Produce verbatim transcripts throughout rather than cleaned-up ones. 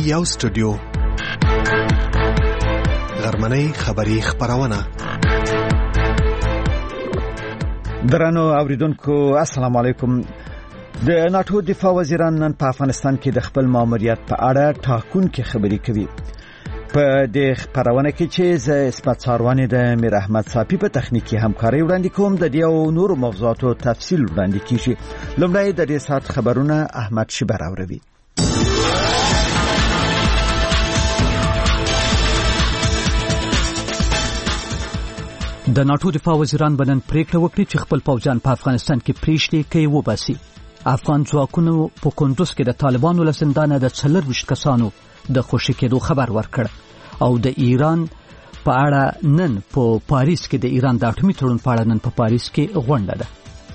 یو سټوډیو غرمنۍ خبری خبرونه. درنو اوریدونکو السلام علیکم. د ناتو دفاع وزیران نن په افغانستان کې د خپل ماموریت په اړه ټاکونکې خبرې کوي. په دې خبرونه کې چې ز اسمت ساروانی د میر احمد صافی په تخنیکی همکاري وړاندې کوم د دې او نور موضوعاتو تفصیل وړاندې کیږي. لومړی د دې سات خبرونه احمد شبر اوروي. د ناتو دفاع وزیران بنن پریکړه وکړي چې خپل پوځیان په افغانستان کې پریشتي کوي وباسي. افغان ځواکونو په کندوز کې د طالبانو له زندانه د څلور ویشت کسانو د خوشي کېدو خبر ورکړ او د ایران په اړه نن په پاریس کې د ایران د اټومي تړون په اړه نن په پاریس کې غونډه ده.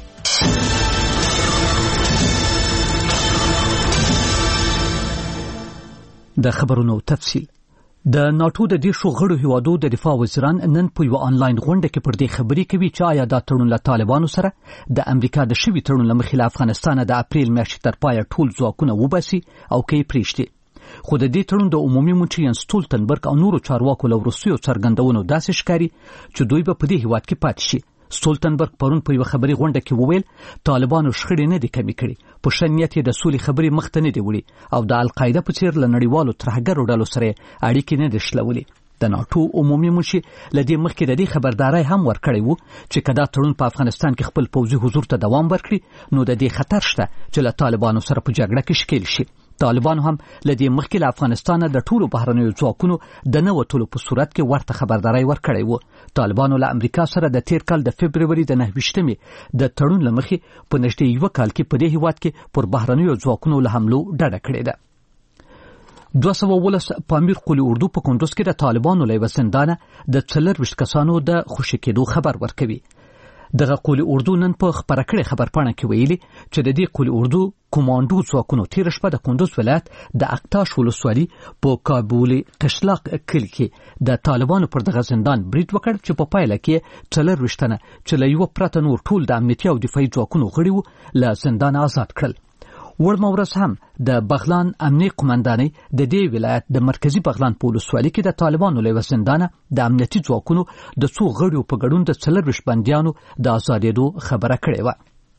د خبرونو تفصیل. د ناتو د دیشو غړو هیوادو د دفاع وزیران نن په یو آنلاین غونډه کې پر دې خبرې کوي چې آیا دا تړون له طالبانو سره د امریکا د شوي تړون له مخې له افغانستان د اپریل میاشتې تر پایه ټول ځواکونه وباسي او کې پریشتي. خو د دې تړون د عمومي منشي یان سټولتنبرګ او نورو چارواکو له وروستیو څرګندونو داسې ښکاري چې دوی به په دې هیواد کې پاتې شي. سټولتنبرګ پرون په یو خبري غونډه کې وویل طالبانو شخړې نه دي کمې کړي، په شنیت د سولې خبري مخته نه دی وړي او د القاعده په څیر لنړیوالو ترهګرو ډلو سره اړیکې نه دي شلولې. د ناتو عمومي منشي لدې مخکې د دې خبرداري هم ورکړی وو چې کدا تړون په افغانستان کې خپل پوځي حضور ته دوام ورکړي نو د دې خطر شته چې له طالبانو سره په جګړه کې شکیل شي. طالبان هم لدې مخکې له افغانستان د ټولو بهرنیو ځواکونو د نوټولو په صورت کې ورته خبرداري ورکړی وو. طالبانو له امریکا سره د تیر کال د فبرवरी د نهه ویشتمې د تړون لمخې په نږدې یو کال کې په دې هیواد کې پر بهرنیو ځواکونو له حملو ډډه کړې ده. دوه سوه ولس پامیر قلی اردو په کندوز کې د طالبانو له وسندانه د څلور ویشت کسانو د خوشي کېدو خبر ورکوي. دغه قلی اردو نن په خبره کړې خبرپاڼه کې ویلي چې د دې قلی اردو کمانډو ځواکونو تیر شپه د کندوز ولایت د اقتاش ولسوالي په کابل قشلاق کلی کې د طالبانو پر دغه زندان برید وکړ چې په پایله کې څلور ویشتنه چې له یو پرته نور ټول د امنیتي او دفاعي ځواکونو غړي وو له زندان آزاد کړل. ورمه ورځ هم د بغلان امنیتي قومندانۍ د دې ولایت د مرکزی بغلان په ولسوالۍ کې د طالبانو له زندانه د امنیتي ځواکونو د څو غړو په ګډون د څلور ویشت بندیانو د آزادېدو خبره کړې و.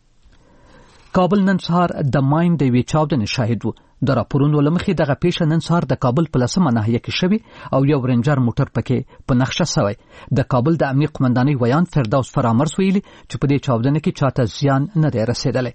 کابل نن سهار د ماین د وی چاودنې شاهد و. د راپورونو لمخې دغه پیښه نن سهار د کابل په لسمه ناحیه کې شوې او یو رنجر موټر پکې په نقشه شوی. د کابل د امنیتي قومندانۍ ویان فردوس فرامرز ویلي چې په دې چاودنه کې چاته زیان نه دی رسیدلی.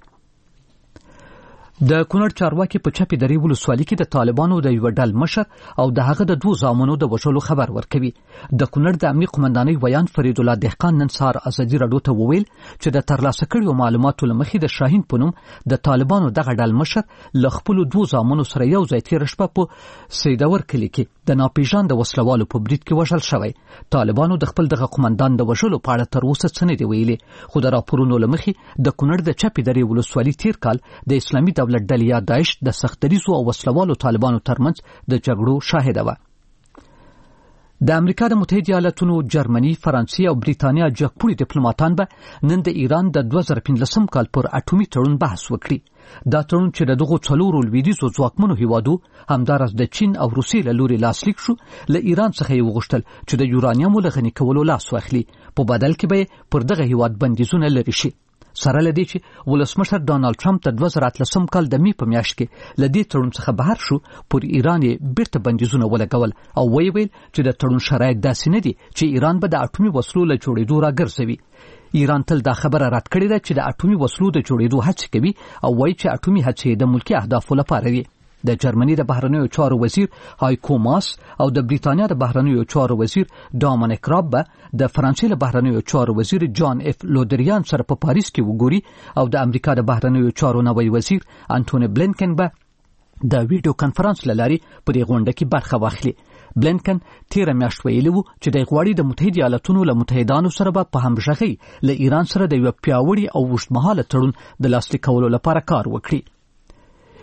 د کونړ چارواکي په چپی درې ولسوالۍ کې د طالبانو د یو ډل مشر او د هغه د دوه زامنو د وژلو خبر ورکوي. د کونړ د امنیتي قومندانۍ ویان فرید الله دهقان نن سهار ازادي راډیو ته وویل چې د ترلاسه کړیو معلوماتو لمخې د شاهین په نوم د طالبانو دغه ډل مشر له خپل دوه زامنو سره یو ځای تیر شپه په سیدور کلی کې د ناپېژاند وسلوالو په برید کې وژل شوی. طالبانو د خپل دغه قومندان د وژلو په اړه تر اوسه څه نه دی ویلي، خو د راپورونو لمخې د کونړ د چپی درې ولسوالۍ تیر کال د اسلامي دولت ډلې یا داعش د سختریزو او وسلوالو طالبانو ترمنځ د جګړو شاهده و. د امریکا د متحده ایالاتونو، جرمني، فرانسې او بریتانیا جګپوړي ډیپلوماټان به نن د ایران د دوه زره پنځلسم کال پر اټومي تړون بحث وکړي. دا تړون چې د دغو څلورو لویدیځو ځواکمنو هیوادو همدارس د چین او روسیې له لوري لاسلیک شو، له ایران څخه یې وغوښتل چې د یورانیمو له غني کولو لاس واخلي، په بدل کې به پر دغه هیواد بندیزونه لري شي. سره لدی چې ولسمشر ډانلډ ټرمپ د دوه زره اتلسم کال د می په میاشت کې لدی تړون څخه بهر شو، پر ایران یې بیرته بندیزونه ولګول او ویل چې د تړون شرایط داسې نه دي چې ایران به د اټومي وسلو له جوړېدو راګرځوي. ایران تل دا خبره رد کړې ده چې د اټومي وسلو د جوړېدو هڅه کوي او وایي چې اټومي هڅې د ملکي اهدافو لپاره دي. د جرمني د بهرنیو چارو وزیر هایکو ماس او د بریتانیا د بهرنیو چارو وزیر ډامینیک راب به د فرانسې د بهرنیو چارو وزیر جان اف لودریان سره په پاریس کې وګوري او د امریکا د بهرنیو چارو نوی وزیر انټونی بلینکن به د ویډیو کانفرنس لاري په دې غونډه کې برخه واخلي. بلینکن تیر میاشت ویلي وو چې د غواړي د متحده ایالاتونو له متحدانو سره به په همغږي له ایران سره د یو پیاوړي او اوږدمهاله تړون د لاسلیک کولو لپاره کار وکړي.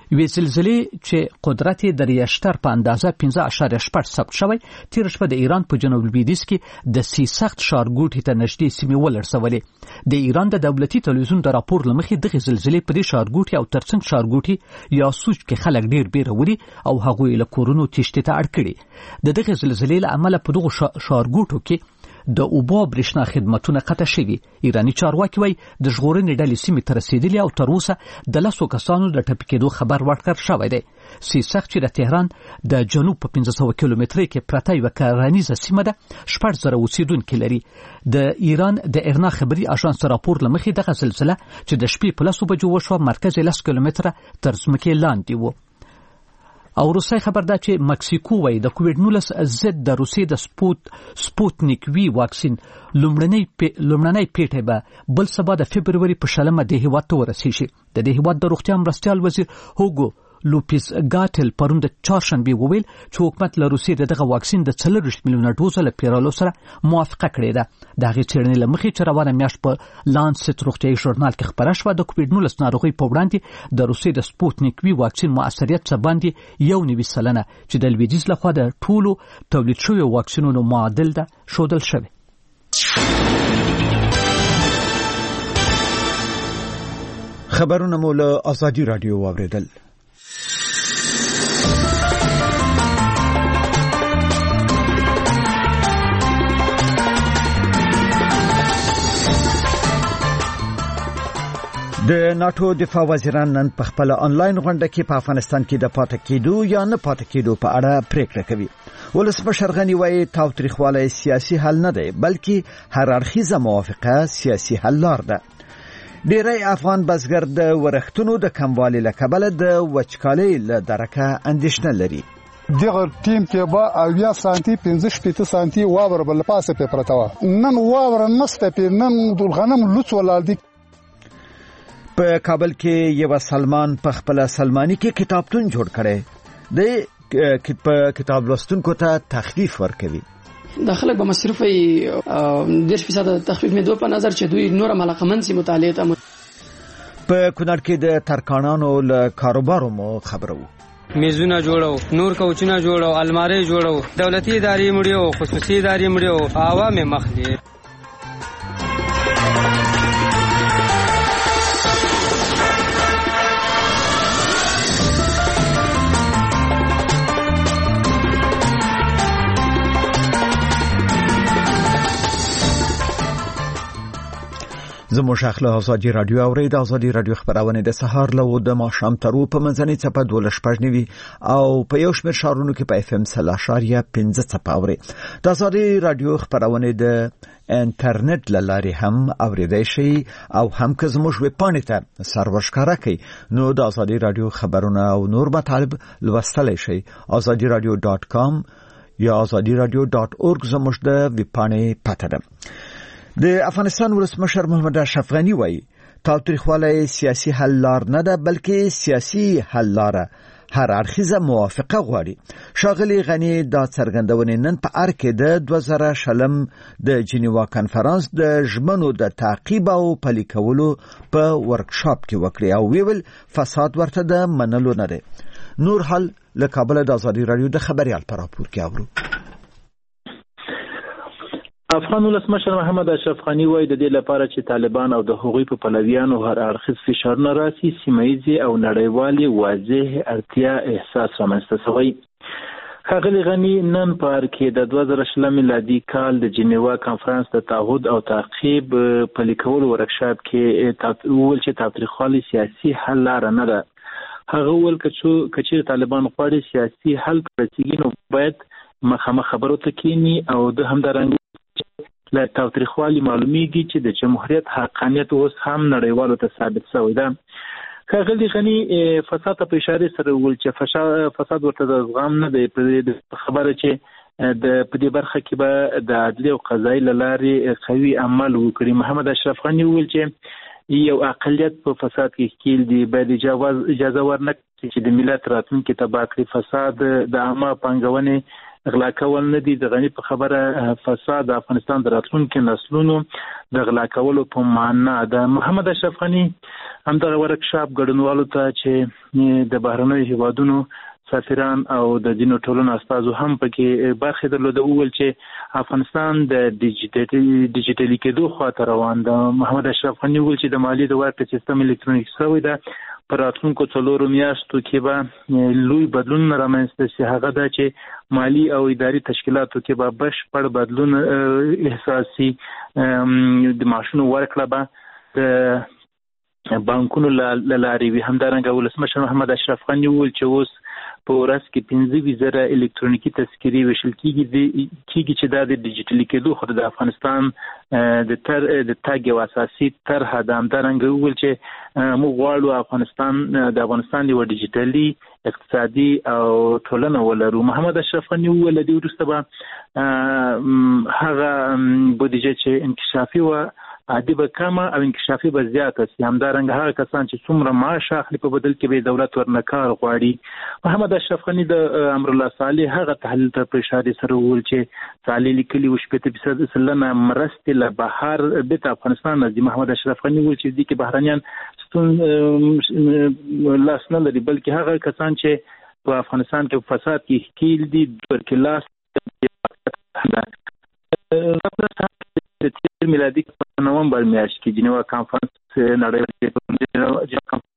یوې زلزلې چې قدرت یې د ریشتر په اندازه پنځه اعشاریه شپږ ثبت شوی تیر شپه د ایران په جنوب لویدیځ کې د سیسخت ښارګوټي ته نږدې سیمې ولړزولې. د ایران د دولتي تلویزیون د راپور له مخې دغه زلزلې په دې ښارګوټي او ترڅنګ ښارګوټي یا سوچ کې خلک ډیر بیرولي او هغوی له کورونو تښتې ته اړ کړي. د دغه زلزلې له امله په دغو ښارګوټو کې د اوبو برېښنا خدمتونه قطع شوي. ایراني چارواکي وایي د ژغورنې ډلې سیمې ته رسېدلي او تر اوسه د لسو کسانو د ټپي کېدو خبر ورکړل شوی دی. سیسخت چې د تهران د جنوب په پنځه سوه کیلومترۍ کې پرته یوه کرنیزه سیمه ده شپږ زره اوسېدونکي لري. د ایران د ارنا خبري اژانس راپور له مخې دغه زلزله چې د شپې په لسو بجو وشوه مرکز یې لس کیلومتره تر ځمکې لاندې و. او روسي خبر ده چې مکسیکو وایي د کووډ نولس ضد د روسي د سپوت سپوتنیک وی واکسین لومړنی لومړنی پیټه به بل سبا د فبروري په شلمه د هیواد ته ورسیږي. د دې هیواد د روغتیا مرستیال وزیر هوګو لوپیس ګاټل پرون د چهارشنبه وویل چې حکومت له روسي دغه واکسین د څلوېښت میلیونه ډوزه له پیرالو سره موافقه کړې ده. د هغې څېړنې له مخې چې روانه میاشت په لانست روغتیایي ژورنال کې خپره شوه د کووډ نولس ناروغۍ په وړاندې د روسي د سپوتنیک وی واکسین مؤثریت څه باندې یو نوي سلنه چې د لویدیځ لخوا د ټولو تولید شویو واکسینونو معادل ده ښودل شوی. خبرونه مو له ازادي رادیو واوریدل. د ناتو دفاع وزیران نن په خپل آنلاین غونډه کې په افغانستان کې د پاتې کېدو یا نه پاتې کېدو په اړه پریکړه کوي. ولسمشر غنی وایي تاوتریخوالی سیاسي حل نه دی بلکې هر اړخیزه موافقه سیاسي حل لار ده. ډیری افغان بزګر د ورښتونو د کموالي له کبله د وچکالۍ له درکه اندېښنه لري. دغه ټیم کې به اویا سانتي پنځه شپېته سانتي واور بل پاسه په پرتا و نن واور نسته په نن د غنم لوڅ ولال دي. په کابل کې یو سلمان په خپل سلمانی کې کتابتون جوړ کړي دی په کتاب لوستونکو ته تخفیف ورکوي. داخله به مصرفي دېرش فیصد تخفیف مې دوه په نظر چې دوی نور علاقمند سي مطالعه ته. په کونړ کې د ترکانانو له کاروبارو مو خبرو. میزونه جوړو نور کوچونه جوړو الماری جوړو دولتي ادارې مړیو خصوصي ادارې مړیو عوامي مخ دي. زموږ اخله ازادي رادیو اورید ازادي رادیو خبرونه د سهار له د ماښام تر په منځنۍ څپه دوه شپږ نیوي او په یو شمېر شهرونو کې په اف ام سلاشاریا پنځه څپه اوري. د ازادي رادیو خبرونه د انټرنیټ لارې هم اوریدای شي او هم که زموږ ویب پاڼې ته سرور ښکاره کوي نو د ازادي رادیو خبرونه او نور مطالب لوستلی شي. ازادي رادیو ډاټ کام یا ازادي رادیو ډاټ اورګ زموږ د ویب پاڼې پته ده. د افغانستان ولسمشر محمد اشرف غنی وایي تاوتریخوالی سیاسي حل لار نه ده بلکې سیاسي حل لار هر اړخیزه موافقه غواړي. ښاغلي غنی دا څرګندونې نن په ار کې د دوه زره شلم د جنیوا کانفرنس د ژمنو د تعقیب او پلي کولو په ورکشاپ کې وکړي او ویل فساد ورته د منلو نه دی. نور حل له کابل د ازادي رادیو د خبريال پر راپور کې اورو. افغان ولسمشر محمد اشرف غنی وایي د دې لپاره چې طالبان او د هغوی په پلویانو هر اړخیز فشارونه راسي سیمایي او نړیوالي واضح اړتیا احساس رامنځته شوی. ښاغلي غنی نن په ار کې د دوه زره شلم میلادي کال د جنیوا کانفرنس د تعهد او تعقیب پلي کولو ورکشاپ کې وویل چې تاوتریخوالی سیاسي حل لار نه ده. هغه وویل که طالبان غواړي سیاسي حل رسیږي نو باید مخامخ خبرو ته کینی او د همدارنګ له تاوتریخوالي معلومیږي چې د جمهوریت حقانیت اوس هم نړیوالو ته ثابت شوی ده. ښاغلي غنی فساد په اشاره سره وویل چې فساد ورته د زغم نه دی په خبره چې د په دې برخه کې به د عدلي او قضایي له لارې قوي عمل وکړي. محمد اشرف غنی وویل چې یو اقلیت په فساد کې ښکیل دی باید اجازه ورنکړي چې د ملت راتلونکي تباه کړي. فساد د عامه پانګونې غلا کول نه دي. د غنی په خبره فساد د افغانستان د راتلونکو نسلونو د غلا کولو په معنا ده. محمد اشرف غنی هم د ورکشاپ ګډونوالو ته چې د بهرنیو هیوادونو سفیران او د دینو ټولنو استازو هم پکې برخه درلوده وویل چې افغانستان د ډیجیټل ډیجیټلي کېدو خواته روان ده. محمد اشرف غنی وویل چې د مالی د ورکړې سیستم الکترونیک شوی ده. په راتلونکو څلورو میاشتو کې به لوی بدلون رامنځته شي. هغه دا چې مالی او اداري تشکیلاتو کې به بشپړ بدلون احساسي. د معاشونو ورکړه به د بانکونو له لارې وي. همدارنګه ولسمشر محمد اشرف غنی وویل چې اوس په ورځ کې پنځه زره الکترونیکي تذکرې ویشل کېږي کېږي چې دا د ډیجیټلي کېدو خو د افغانستان د تر د تاګ یو اساسي طرحه ده. همدارنګه وویل چې موږ غواړو افغانستان د افغانستان یو ډیجیټلي اقتصادي او ټولنه ولرو. محمد اشرف غنی وویل د وروسته به هغه بودیجه چې انکشافي و عادي به کمه او انکشافي به زیاته سي. همدارنګه هغه کسان چې څومره معاش اخلي په بدل کې به دولت ورنه کار غواړي. محمد اشرف غنی د امرالله صالح هغه تحلیل ته په اشاره سره وویل چې صالح لیکلي و شپږ فیصد سلنه مرستې له بهر بیرته افغانستان نه دي. محمد اشرف غنی وویل چې دې کې بهرنیان ستون لاس نه لري بلکې هغه کسان چې په افغانستان کې فساد کې ښکیل دي ورکې لاس د تیر میلادي په نومبر میاشت کې جنیوا کانفرنس نړیوال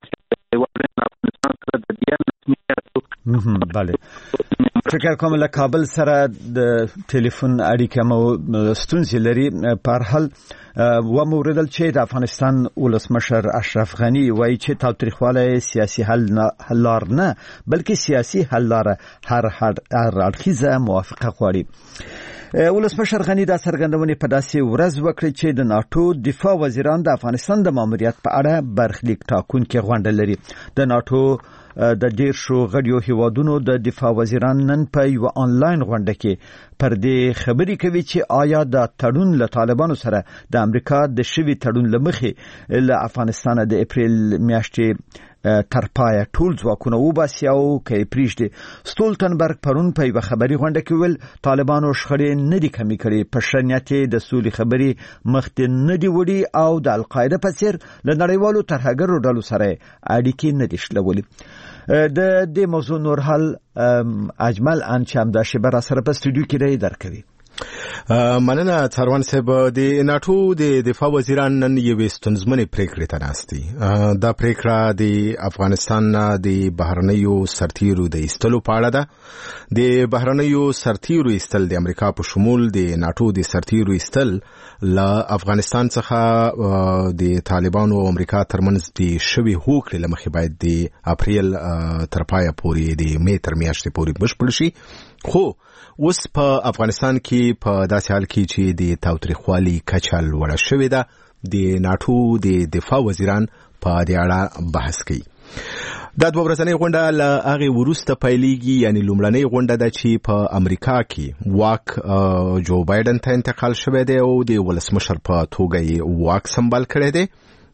کانفرنس بله فکر کوم له کابل سره د ټلیفون اړیکه مو ستونزې لري. په هر حال و موردل چې د افغانستان ولسمشر اشرف غنی وایي چې تاوتریخوالی سیاسي حل حل لار نه بلکې سیاسي حل لار هر هر اړخیزه موافقه غواړي. ولسمشر غنی دا څرګندونه په داسې ورځ وکړه چې د ناتو دفاع وزیران د افغانستان د ماموریت په اړه برخلیک ټاکونکي غونډه لري. د ناتو د ډیر شو غړیو هیوادونو د دفاع وزیران نن په یو انلاین غونډه کې پر دې خبرې کوي چې آیا د تړون له طالبانو سره د امریکا د شوي تړون لمخې له افغانستان د اپریل میاشتې تر پایه ټول ځواکونه وباسي او کې پریږدي. ستولتنبرګ پرون په یو خبري غونډه کې ویل طالبانو شخړې نه دي کمی کړې، په شرنیت د سولې خبري مخته نه دی وړي او د القاعده په څیر له نړیوالو ترهګرو ډلو سره اړیکې نه دي شلولې. د دې موضوع نور حل اجمل انچام د شبر سره په استودیو کې راي درکوي. مننه څاروان صاحب. د ناتو د دفاع وزیران نن یو ستونزمنې پریکړې ته ناستي. دا پریکړه د افغانستان د بهرنیو سرتیرو د ایستلو په اړه ده. د بهرنیو سرتیرو ایستل د امریکا په شمول د ناتو د سرتیرو ایستل له افغانستان څخه د طالبانو او امریکا ترمنځ د شوي هوکړې له مخې باید د اپریل تر پایه پورې د می تر میاشتې پورې بشپړ شي. خو اوس په افغانستان کې په داسې حال کې چې د تاوتریخوالي کچه لوړه شوې ده، د ناتو د دفاع وزیران په دې اړه بحث کوي. دا دوه ورځنۍ غونډه له هغې وروسته پیلېږي، یعنې لومړنۍ غونډه ده چې په امریکا کې واک جو بایډن ته انتقال شوی دی او د ولسمشر په توګه یې واک سمبال کړی دی.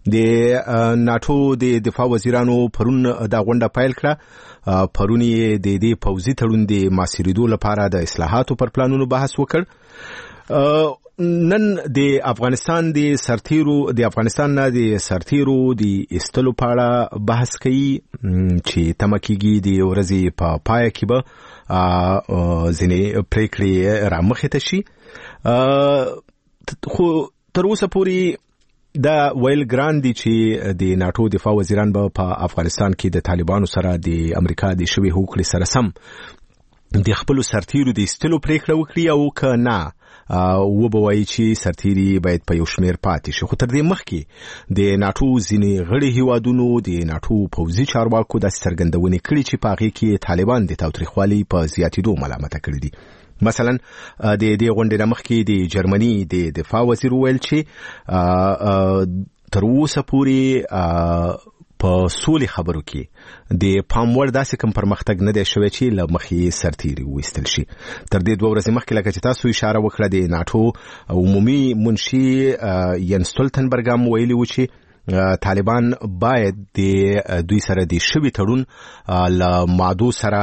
د ناتو د دفاع وزیرانو پرون دا غونډه پیل کړه. پرون یې د دې پوځي تړون د ماسیریدو لپاره د اصلاحاتو پر پلانونو بحث وکړ. نن د افغانستان د سرتیرو د افغانستان نه د سرتیرو د ایستلو په اړه بحث کوي چې تمه کېږي د ورځې په پای کې به ځینې پریکړې رامخې ته شي. خو تر اوسه پورې دا ویل ګران دي چې د ناتو دفاع وزیران به په افغانستان کې د طالبانو سره د امریکا د شوي هوکړې سره سم د خپلو سرتیرو د ایستلو پریکړه وکړي او که نه وبه وایي چې سرتیري باید په یو شمېر پاتې شي. خو تر دې مخکې د ناتو ځینې غړي هیوادونو د ناتو پوځي چارواکو داسې څرګندونې کړي چې په هغې کې طالبان د تاوتریخوالي په زیاتېدو ملامته کړي دي. مثلا د دې غونډې نه مخکې د جرمني د دفاع وزیر ویل چې تر اوسه پورې په سولې خبرو کې د پام وړ داسې کوم پرمختګ نه دی شوی چې له مخې سرتیري وایستل شي. تر دې دوه ورځې مخکې لکه چې تاسو اشاره وکړه د ناتو عمومي منشي ین ستولتنبرګ هم ویلي و چې طالبان باید د دوی سره د شوی تړون ل ماده سره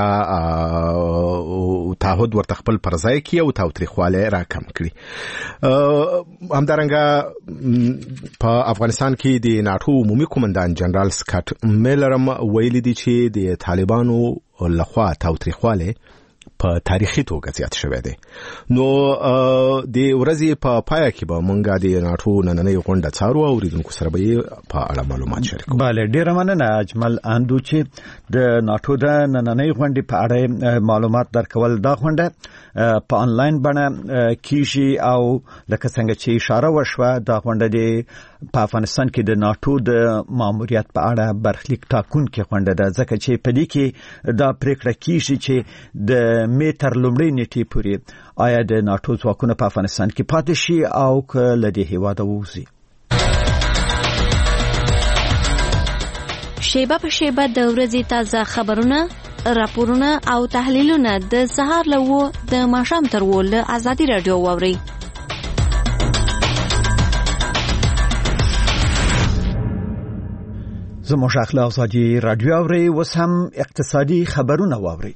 تعهد ورته خپل پرځای کی او تاوتریخواله راکم کړي. همدارنګه په افغانستان کې د ناتو عمومي قومندان جنرال سکاټ میلرم ویلي دی چې د طالبانو لخوا تاوتریخواله په تاریخي توګه زیات شوی دی. نو د ورځې په پای کې به مونږه د ناتو نننۍ غونډه څارو او ریدونکو سره به په اړه معلومات شریکو. بله ډیره مننه اجمل اندو چې د ناتو د نننۍ غونډې په اړه معلومات درکول. دا غونډه په انلاین بڼه کیږي او لکه څنګه چې اشاره وشوه دا غونډه د په افغانستان کې د ناتو د ماموریت په اړه برخلیک ټاکونکې غونډه ده ځکه چې په دې کې دا پریکړه کیږي چې د میتر لومړی نیټې پورې آیا د ناتو ځواکونه په افغانستان کې پاتې شي او که له دې هېواده ووځي. شیبه په شیبه د ورځې تازه خبرونه، راپورونه او تحلیلونه د سهار له وو د ماښام تر وو له ازادي راډیو واورئ. زموږ اخلاق ازادي راډیو اورئ. اوس هم اقتصادي خبرونه واورئ.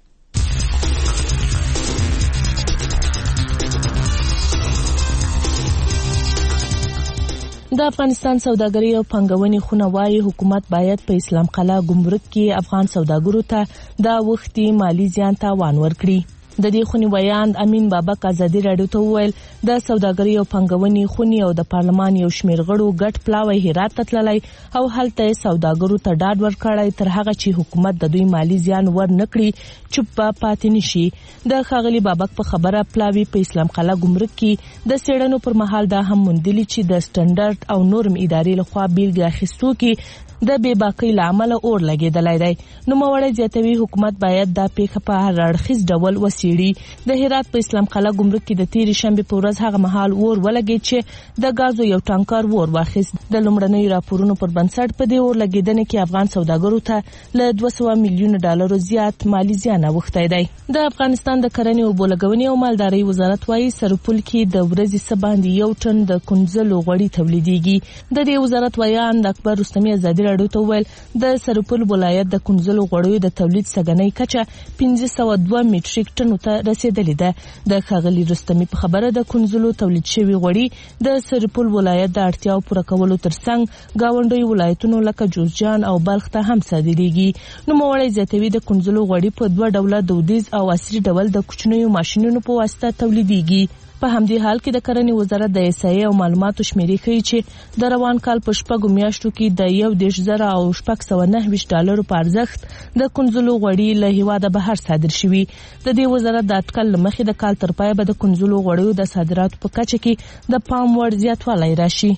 د افغانستان سوداګري او پنګونې خونه وايي حکومت باید په اسلام قلعه ګمرک کې افغان سوداګرو ته دا وختي مالی زیان تاوان ورکړي. د دې خونې ویاند امین بابک ازادي راډیو ته وویل د سوداګري او پنګونې خونې او د پارلمان یو شمېر غړو ګډ پلاوی هرات ته تللی او هلته سوداګرو ته ډاډ ورکړی تر هغه چې حکومت د دوی مالی زیان ور نکړي چوپ پاتې نشي. د ښاغلي بابک په خبره پلاوی په اسلام قلعه ګمرک کې د سیړنو پر مهال دا هم موندلي چې د سټنډرډ او نورم ادارې لخوا بیلګې اخیستو کې د بې باکۍ له امله اور لګېدلی دی. نوموړی زیاتوي حکومت باید دا پیښه په هر اړخیز ډول وڅېړي. د هرات په اسلام قلعه ګمرک کې د تېرې شنبې په ورځ هغه مهال اور ولګېد چې د ګازو یو ټانکر اور واخیست. د لومړنیو راپورونو پر بنسټ په دې اور لګېدنې کې افغان سوداګرو ته له دوه سوه میلیونه ډالرو زیات مالی زیان اوښتی دی. د افغانستان د کرنې اوبو لګونې او مالدارۍ وزارت وايي سرپل کې د ورځې څه باندې یو ټن د کنځلو غوړي تولیدېږي. د دې وزارت ویاند اکبر رستمي ازادي راډیو ته وویل د سرپل ولایت د کنځلو غوړیو د تولید سګنۍ کچه پنځه سوه دوه میټریک ټنو ته رسیدلې ده. د ښاغلي رستمي په خبره د کنځلو تولید شوي غوړي د سرپل ولایت د اړتیاو پوره کولو ترڅنګ ګاونډیو ولایتونو لکه جوزجان او بلخ ته هم صادریږي. نوموړی زیاتوي د کنځلو غوړي په دوه ډوله دودیز او عصري ډول د کوچنیو ماشینونو په واسطه تولیدېږي. په همدې حال کې د کرنې وزارت د احصایې او معلوماتو شمیرې ښیي چې د روان کال په شپږو میاشتو کې د یو دېرش زره او شپږ سوه نهه ویشت ډالرو په ارزښت د کنځلو غوړي له هېواده بهر صادر شوي. د دې وزارت د اټکل له مخې د کال تر پایه به د کنځلو غوړیو د صادراتو په کچه کې د پام وړ زیاتوالی راشي.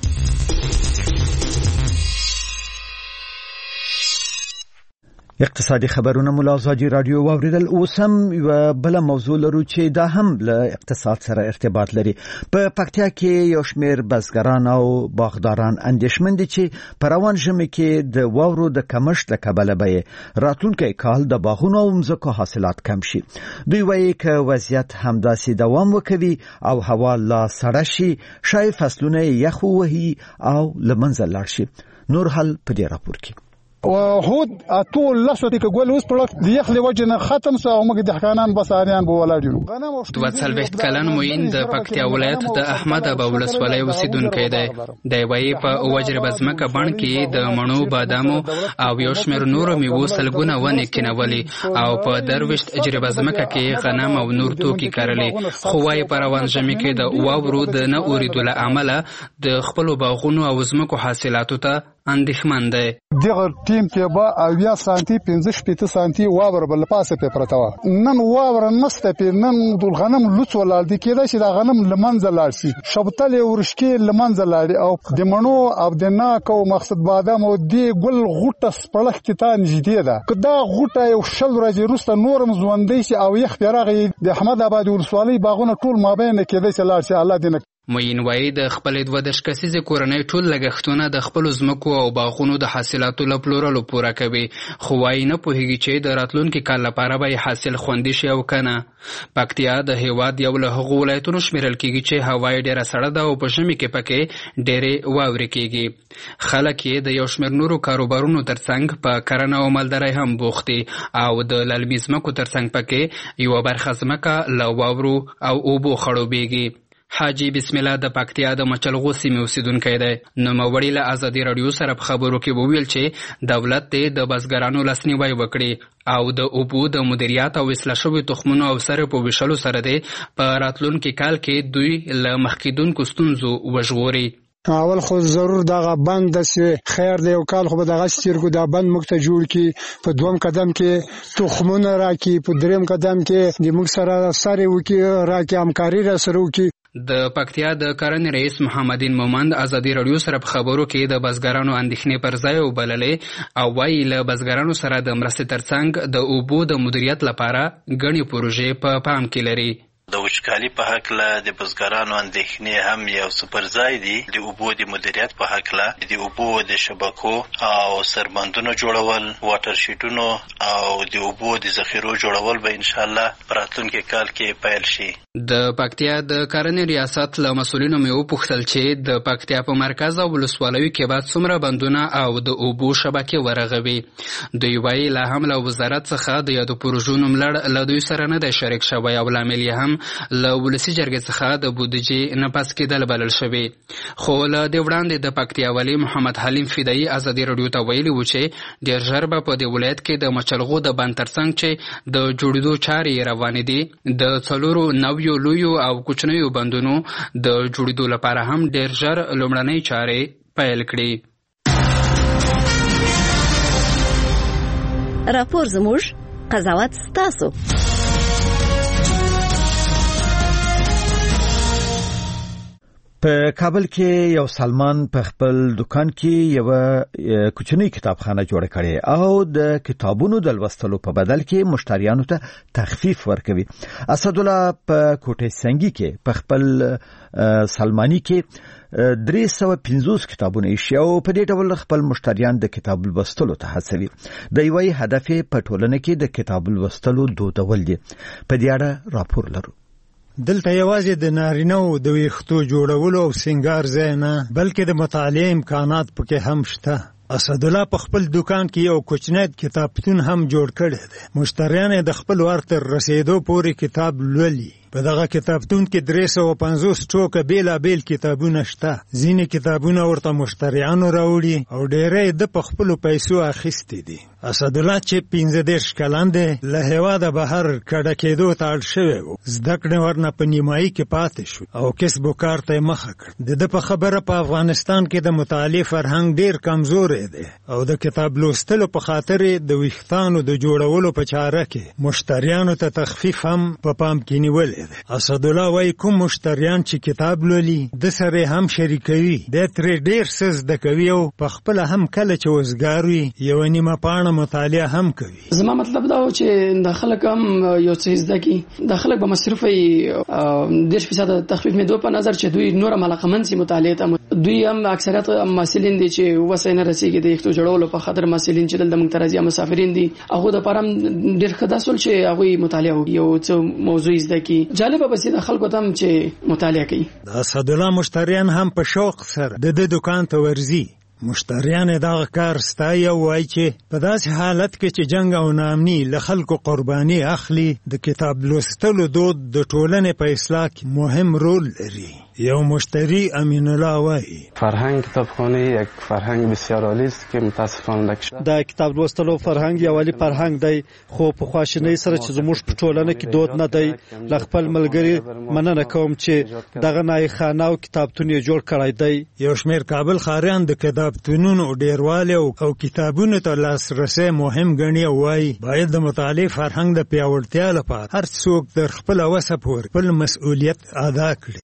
اقتصادي خبرونه مولا ازادي راډیو واوریدل. اوس هم یو بل موضوع لرو چې دا هم له اقتصاد سره ارتباط لري. په پکتیا کې یو شمېر بزګران او باغداران اندېښمن دي چې په روان ژمي کې د واورو د کمښت له کبله به راتلونکی کال د باغونو او مځکو حاصلات کم شي. دوی وایي که وضعیت همداسې دوام وکوي او هوا لا سړه شي شاید فصلونه یخ ووهي او له منځه لاړ شي. نور حل په دې راپور کې هود ټول لاسو ته ګول اوس په یخ له وجنه ختم سو او موږ د حکانان بساریان بو ولاړو. دوه څلوېښت کلن موین د پکتیا ولایت د احمد ابا ولسوالۍ اوسیدونکی دی. د وایي په وجربه ځمکه بڼ کې د مڼو، بادامو او یو شمېر نورو میوو سلګونه ونې کینولې او په درویشت جربه ځمکه کې غنم او نور توکي کرلې. خو وایي په روان ژمي کې د واورو د نه اورېدو له امله د خپلو باغونو او ځمکو حاصلاتو ته اندېښمن دی. دغه ټیم کې به اویا سانتي پنځه شپېته سانتي واور بل پاسه په پرته و. نن واور نسته په نن د غنم لوڅ ولال دي کېدا چې د غنم لمنځه لاړ شي شبتل ورشکي لمنځه لاړ او د مڼو او د ناکو مقصد بادام او د ګل غوټه سپړخ کې تا نږدې ده. کدا غوټه یو شل ورځې وروسته نورم ځوندې شي او یخ پیراغي د احمد آباد ولسوالۍ باغونه ټول مابین کېدای چې لاړ شي. الله دې موین وای د خپل دوه د شکسیز کورنۍ ټول لګښتونه د خپل زمکو او باغونو د حاصلاتو لپلورلو پوره کوي، خو وای نه پوهیږي چې د راتلونکي کال لپاره به حاصل خوندي شي او کنه. پکتیا د هیواد یو له هغو ولایتونو شمیرل کیږي چې هوا ډیره سړه ده او په ژمي کې پکې ډیرې واورې کیږي. خلک یې د یو شمېر نورو کاروبارونو ترڅنګ په کرنه او مالدارۍ هم بوخت دي او د للمي ځمکو ترڅنګ پکې یوه برخه ځمکه له واورو او اوبو خړوبیږي. حاجی بسم الله د پکتیا د مچلغو سیمې اوسیدونکی دی. نوموړي له ازادي راډیو سره په خبرو کې وویل چې دولت دې د بزګرانو لاسنیوی وکړي او د اوبو د مدیریت او اصلاح شویو تخمونو او سره په ویشلو سره دې په راتلونکي کال کې دوی له مخکېدونکو ستونزو وژغوري. اول خو ضرور دغه بند داسې خیر دی، یو کال خو به دغسې تېر کړو، دا بند موږ ته جوړ کړي، په دویم قدم کې تخمونه راکړي، په دریم قدم کې د موږ سره سرې وکړي، راکړي همکاري را سره وکړي. د پکتیا د کرنې رئیس محمدین مومند ازادي راډیو سره په خبرو کې د بزګرانو اندېښنې پر ځای وبللې او وایي له بزګرانو سره د مرستې ترڅنګ د اوبو د مدیریت لپاره ګڼې پروژې په پام کې لري. د وچکالي په هکله د بزګرانو اندېښنې هم یو څه پر ځای دي. د اوبو د مدیریت په هکله د اوبو د شبکو او سربندونو جوړول، واټر شیټونو او د اوبو د ذخیرو جوړول به انشاءالله په راتلونکي کال کې پیل شي. د پکتیا د کرنې ریاست له مسؤلینو مې وپوښتل چې د پکتیا په مرکز او ولسوالیو کې باید څومره بندونه او د اوبو شبکې ورغوي. دوی وایي لا هم له وزارت څخه د یادو پروژو نوملړ له دوی سره نه دی شریک شوی او لامل یې هم له ولسي جرګې څخه د بودیجې نه پس کېدل بلل شوی. خو له دې وړاندې د پکتیا والي محمد حلیم فدایي ازادي راډیو ته ویلي و چې ډېر ژر به په دې ولایت کې د مچلغو د بند ترڅنګ چې د جوړېدو چارې روانې دي د څلورو نویو لویو او کوچنیو بندونو د جوړېدو لپاره هم ډېر ژر لومړنۍ چارې پیل کړي. راپور زموږ، قضاوت ستاسو. په کابل کې یو سلمان په خپل دکان کې یو کوچنی کتابخانه جوړه کړې او د کتابونو د لوستلو په بدل کې مشتریانو ته تخفیف ورکوي. اسد الله په کوټه سنگي کې په خپل سلمانی کې درې سوه پنځوس کتابونه ایښي او په دې ډول خپل مشتریان د کتاب لوستلو ته هڅوي. د یوې هدف په ټولنه کې د کتاب لوستلو دودول دي. په دې اړه راپور لرو. دلته یوازې د نارینه‌و د ویښتو جوړولو او سینګار ځای نه، بلکې د مطالعې امکانات پکې هم شته. اسد الله په خپل دکان کې یو کوچنی کتابتون هم جوړ کړی دی. مشتریان د خپل ورته رسیدو پورې کتاب لولي. په دغه کتابتون کې درې سوه پنځوس ټوکه بیلابیل کتابونه شته. ځینې کتابونه ورته مشتریانو راوړي او ډېری د په خپلو پیسو اخیستي دي. اسد الله چې پنځه دېرش کلن دی، له هېواده بهر کډه کېدو ته اړ شوی و. زده کړې ورنه په نیمایي کې پاتې شو او کسب و کار ته یې مخه کړ. د ده په خبره په افغانستان کې د مطالعې فرهنګ ډېر کمزوری دی او د کتاب لوستلو په خاطر د ویښتانو د جوړولو په چاره کې مشتریانو ته تخفیف هم په پام کې نیولی. اسد الله وايي کوم مشتریان چې کتاب لولي د سره هم شریکوي، د تر ډیر څه زده کوي او په خپل هم کله چې وزګار وي یو نیمه پاڼه مطالعه هم کوي. زما مطلب دا و چې د خلک هم یو څه زده کی، د خلک به مصرفي دېرش فیصد تخفیف مې دوه په نظر چې دوی نور علاقمند سي مطالعه ته. دوی هم اکثریت مسلین دي چې وسه نه رسیږي د یختو جوړولو په خاطر مسلین چې د منترزیا مسافرین دي، هغه د پرم ډیر خداسول چې هغه مطالعه یو څه موضوع زده کی. جالبه بس د خلکو ته چې مطالعه کوي. د اسد الله مشتریان هم په شوق سره د دې دکان ته ورځي. مشتریان دغه کار ستایي او وایي چې په داسې حالت کې چې جنگ او ناامني له خلکو قرباني اخلي، د کتاب لوستلو دود د ټولنې په اصلاح کې مهم رول لري. یو مشتری امین الله وایي فرهنگ کتابخانه یک فرهنگ بسیار عالی است که متاسفانه نکشته. دا کتاب لوستلو فرهنگ یو عالی فرهنگ دی، خو په خواشینۍ سره چې زموږ په ټولنه کې دود نه دی. ل خپل ملګری مننه کوم چې دغه نایخانه او کتابتون یې جوړ کړی دی. یو شمېر کابل ښاریان د کتابتونونو ډیروالی او کتابونو ته لاسرسی مهم ګڼي او وایي باید د مطالعې فرهنګ د پیاوړتیا لپاره هر څوک در خپله وسه پورې خپل مسؤلیت ادا کړي.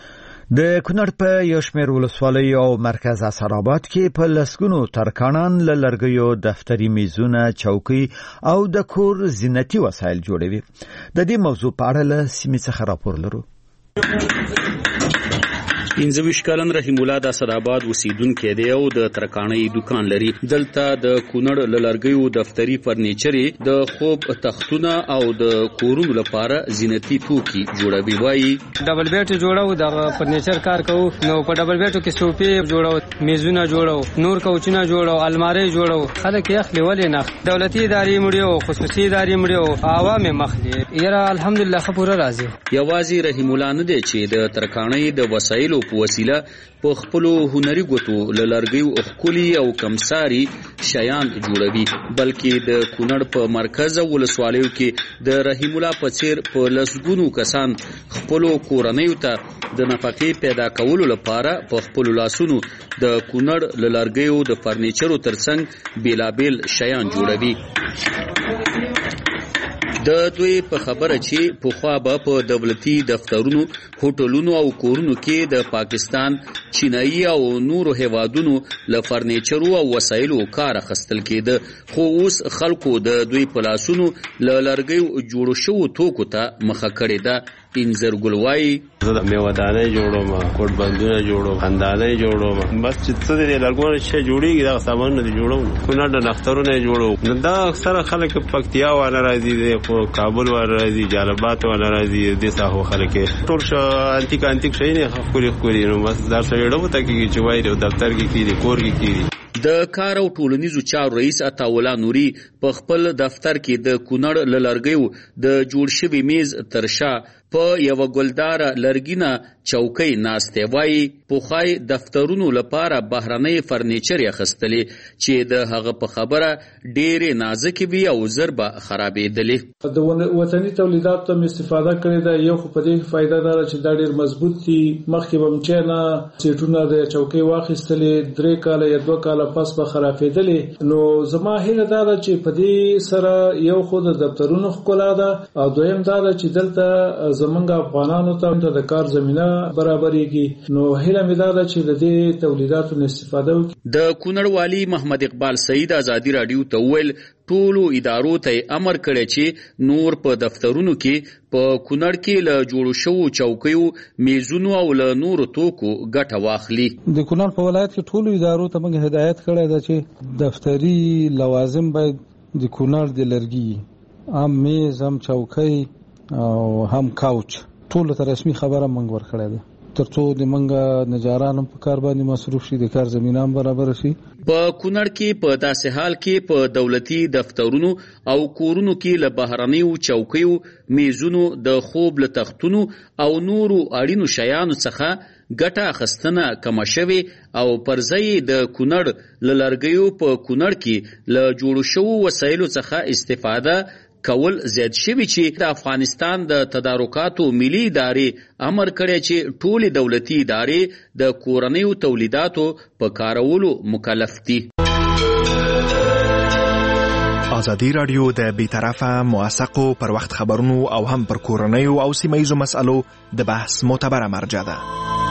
د کونړ په یو شمېر ولسوالیو او مرکز اسراباد کې په لسګونو ترکاڼان له لرګیو دفتري میزونه، چوکۍ او د کور زینتي وسایل جوړوي. د دې موضوع په اړه له سیمې څخه راپور لرو. پنځه ویشت کلن رحیم الله د اسداباد اوسیدونکی دی او د ترکاڼۍ دکان لري. دلته د کونړ له لرګیو دفتري فرنیچر د خوب تختونه او د کورونو لپاره زینتي توکي جوړوي. وایي ډبل بیټ جوړو د فرنیچر کار کوو، نو په ډبل بیټو کې صوفې جوړو، میزونه جوړو، نور کوچونه جوړو، الماری جوړو. خلک یې اخلي ولې نه؟ دولتي ادارې مړیو، خصوصي ادارې مړیو، عوام مخلي. یره الحمدلله خبره راځي. یوازې رحیم الله نه دی چې د ترکاڼۍ د وسایلو په وسیله په خپلو هنري ګوتو له لرګیو ښکلي او کمساري شیان جوړوي، بلکې د کونړ په مرکز او ولسوالیو کې د رحیم الله په څیر په لسګونو کسان خپلو کورنیو ته د نفقې پیدا کولو لپاره په خپلو لاسونو د کونړ له لرګیو د فرنیچرو ترڅنګ بیلابیل شیان جوړوي. د دوی په خبره چې پخوا به په دولتي دفترونو، هوټلونو او کورونو کې د پاکستان، چینایي او نورو هیوادونو له فرنیچرو او وسایلو کار اخیستل کېده، خو اوس خلکو د دوی په لاسونو له لرګیو جوړو شوو توکو ته مخه کړې ده. انځر ګل وایي زه د میوهدانۍ جوړوم، کوټ بندونه جوړوم، خندانۍ جوړوم، بس چې څه د لرګونو شی جوړېږي دغه سامانونه دې جوړوم. کونړ د نښترونه یې جوړوم. دا اکثره خلک پکتیا والا راځي، خو کابل والا راځي، جلالاباد والا راځي، دې ساحو خلک ټول شو انتیک انتیک شي نه ښکلي ښکلي. نو بس دا سړی ډېر وته کېږي چې وایي دفتر کې کېږي، کور کې کېږي. د کار او ټولنیزو چارو رئیس عطاالله نوري په خپل دفتر کې د کونړ له لرګیو د جوړ شوي میز تر شا په یو ګلدار لرګینه چوکۍ ناسته. وایي پوخای دفترونو لپاره بهرنۍ فرنیچر اخیستلې چې د هغه په خبره ډېرې نازکې وي او زر به خرابېدلې. د وطني تولیداتو هم استفاده کړې ده. یو خو په دې فایده ده چې دا ډېر مضبوط دي. مخکې به هم چې نه سیټونه د چوکۍ واخیستلې، درې کاله یا دوه کاله پس به خرابېدلې. نو زما هیله دا ده چې په دې سره یو خو د دفترونو ښکلا ده او دویم دا ده چې دلته زمونږ افغانانو ته د کار زمینه برابرېږي. نو هیله مې دا ده چې د دې تولیداتو نه استفاده وکړي. د کونړ والي محمد اقبال سعید ازادي راډیو ته وویل ټولو ادارو ته امر کړی چې نور په دفترونو کې په کونړ کې له جوړو شوو چوکیو، میزونو او له نورو توکو ګټه واخلي. د کونړ په ولایت کې ټولو ادارو ته موږ هدایت کړی ده چې دفتري لوازم باید د کونړ د لرګي، هم میز، هم چوکۍ او هم کاوچ، ټول ته رسمي خبره موږ ورکړی ده ترڅو د منګه نجارانو په کار باندې مصروف شي، د کار زمينه هم برابر شي. په کونړ کې په داسې حال کې په دولتي دفترونو او کورونو کې له بهرنیو چوکیو، میزونو، د خوب له تختونو او نورو اړینو شیانو څخه ګټه اخیستنه کمه شوې او پر ځای د کونړ له لرګیو په کونړ کې له جوړو شوو وسایلو څخه استفاده کول زیات شوی چې د افغانستان د تدارکاتو ملي ادارې امر کړی چې ټولې دولتي ادارې د کورنیو تولیداتو په کارولو مکلف دي. ازادي راډیو د بیطرفه، موثقو پر وخت خبرونو او هم پر کورنیو او سیمه‌ییزو مسألو د بحث معتبره مرجع ده.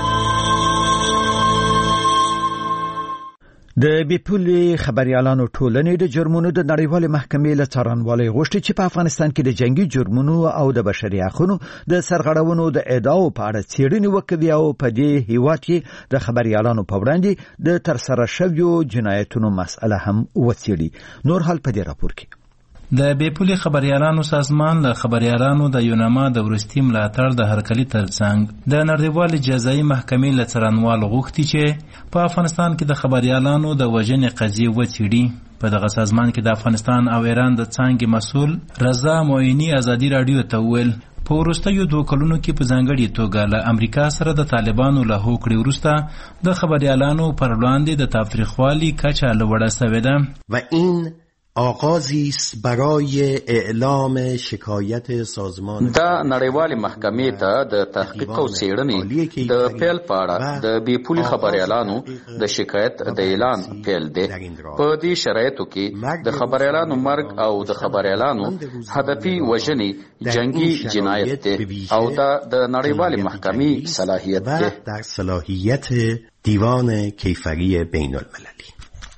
د بیپولي خبريالانو ټولنې د جرمونو د نړیوالې محکمې له څارنوالۍ غوښتي چې په افغانستان کې د جنگي جرمونو او د بشري حقوقو د سرغړونو د ادعاو په اړه څېړنې وکړي او په دې هیواد کې د خبريالانو په وړاندې د ترسره شویو جنایتونو مسأله هم وڅېړي. نور حال په دې راپور کې. د بیپولي خبريالانو سازمان له خبريالانو د یوناما د ورستي ملاتړ د هرکلي ترڅنګ د نړیوالې جزایي محکمې له څارنوال غوښتي چې په افغانستان کې د خبريالانو د وژنې قضیې وڅېړي. په دغه سازمان کې د افغانستان او ایران د څانګې مسؤل رضا معینی ازادي راډیو ته وویل په وروستیو دوه کلونو کې په ځانګړې توګه له امریکا سره د طالبانو له هوکړې وروسته د خبريالانو پر وړاندې د تاوتریخوالي کچه لوړه شوې ده و این آغازی است برای اعلام شکایت سازمان. دا نړیوالې محکمې ته د تحقیق او څېړنې د پیل په اړه د بیپولي خبريالانو د شکایت د اعلان پیل دی. په دې شرایطو کې د خبريالانو مرګ او د خبريالانو هدفي وژنې جنگي جنایت دی او دا د نړیوالې محکمې صلاحیت دی. در صلاحیت دیوان کیفری بین المللی.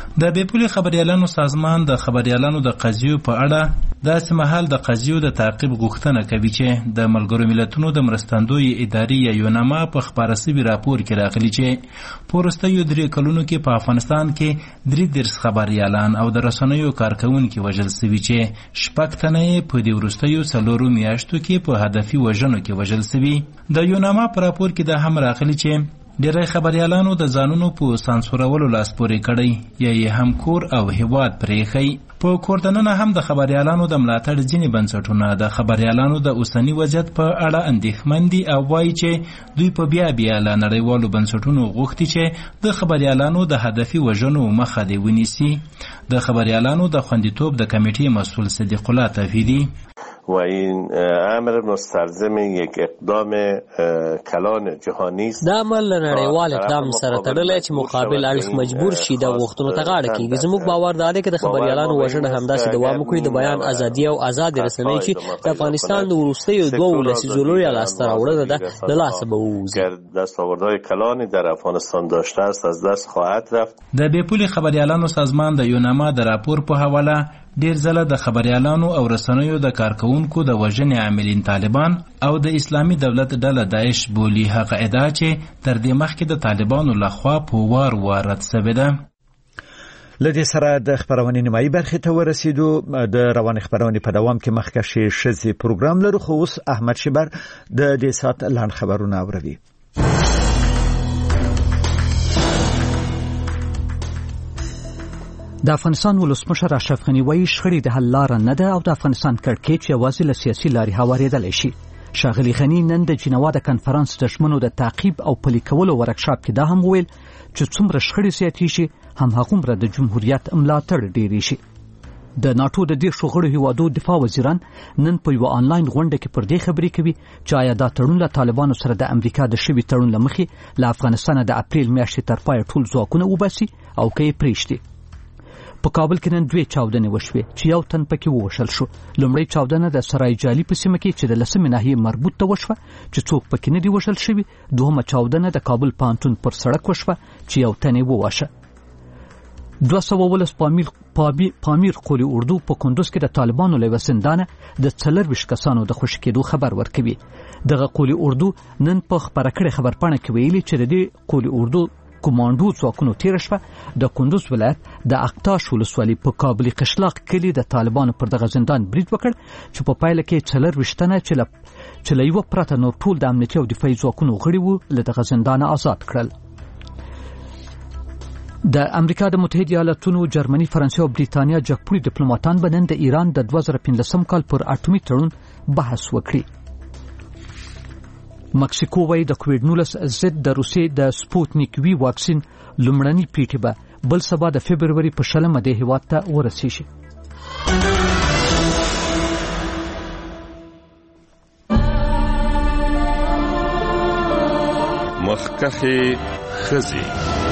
د بیپولي خبريالانو سازمان د خبريالانو د قضیو په اړه داسې مهال د قضیو د تعقیب غوښتنه کوي چې د ملګرو ملتونو د مرستندوی ادارې یا یوناما په خپاره سوي راپور کې راغلي چې په وروستیو درې کلونو کې په افغانستان کې درې دېرش خبريالان او د رسنیو کارکوونکي وژل سوي چې شپږ تنه یې په دې وروستیو څلورو میاشتو کې په هدفي وژنو کې وژل سوي. د یوناما په راپور کې دا هم راغلي چې ډیری خبريالانو د ځانونو په سانسورولو لاس پورې کړی یا یې هم کور او هیواد پرېښی. په کوردننه هم د خبريالانو د ملاتړ ځینې بنسټونه د خبريالانو د اوسني وضعیت په اړه اندېښمن دي او وایي چې دوی په بیا بیا له نړیوالو بنسټونو غوښتي چې د خبريالانو د هدفي وژنو مخه دې ونیسي. د خبريالانو د خوندیتوب د کمیټې مسئول صدیق الله توحیدی و این امر مستلزم یک اقدام کلان جهانی است. دا عمل له نړیوال اقدام سره تړلی چې مقابل اړخ مجبور شي د غوښتنو ته غاړه کېږي. زموږ باور دا دی چې د خبريالانو وژنه همداسې دوام وکړي، د بیان ازادي او آزاد رسنۍ چې د افغانستان د وروستیو دوو لسیزو لویه لاسته راوړنه ده له لاسه به ووځي. دستاوردهای کلانی در افغانستان داشته است از دست خواهد رفت. د بیپولي خبريالانو سازمان د یوناما د راپور په حواله ډیر ځله د خبريالانو او رسنیو د کارکونکو د وژنې عاملین طالبان او د اسلامي دولت ډله داعش بولي، هغه ادعا چې تر دې مخکې د طالبانو لخوا په وار وار رد سوې ده. لدې سره د خبرونې نیمایي برخې ته ورسېدو. د روانې خبرونې په دوام کې مخکښې ښځې پروګرام لرو، خو اوس احمد شبر د دې ساعت لاند خبرونه اوروي. د افغانستان ولسمشر اشرف غني وایي شخړې د حل لاره نه ده او د افغانستان کړکېچ یوازې له سیاسي لارې هوارېدلی شي. ښاغلي غني نن د جنوا د کنفرانس د ژمنو د تعقیب او پلي کولو ورکشاپ کې دا هم وویل چې څومره شخړې زیاتې شي همهغومره د جمهوریت ملاتړ ډېرې شي. د ناټو د دېرشو غړو هیوادو دفاع وزیران نن په یوه آنلاین غونډه کې پر دې خبرې کوي چې آیا دا تړون له طالبانو سره د امریکا د شوي تړون له مخې له افغانستانه د اپریل میاشتې تر پایه ټول ځواکونه وباسي او که یې پرېږدي. په کابل کې نن دوې چاودنې وشوې چې یو تن پکې ووژل شو. لومړی چاودنه د سرای جالي په سیمه کې چې د لسمې ناحیې مربوط ته وشوه چې څوک پکې نه دي وژل شوي. دوهمه چاودنه د کابل پوهنتون پر سړک وشوه چې یو تن یې وواژه. دوه سوه ولس پامیر پامیر قولي اردو په کندوز کې د طالبانو له یوه زندانه د څلرویشت کسانو د خوشي کېدو خبر ورکوي. دغه قولي اردو نن په خپره کړې خبرپاڼه کې ویلي چې د دې قولي اردو کمانډو ځواکونو تېره شوه د کندوز ولایت د اقتاش ولسوالۍ په کابلي قشلاق کلي د طالبانو پر دغه زندان برید وکړ چې په پایله کې څلرویشت تنه چې له یوه پرته نور ټول د امنیتي او دفاعي ځواکونو غړي وو له دغه زندانه آزاد کړل. د امریکا د متحده ایالاتونو، جرمني، فرانسې او بریتانیا جګپوړي ډیپلوماټان به نن د ایران د دوه زره پنځلسم کال پر اټومي تړون بحث وکړي. مکسیکو وایي د کووډ نولس ضد د روسیې د سپوتنیک وي واکسین لومړني پیټي به بل سبا د فبروري په شلمه د هیواد ته ورسیږي. مخکښې ښځې.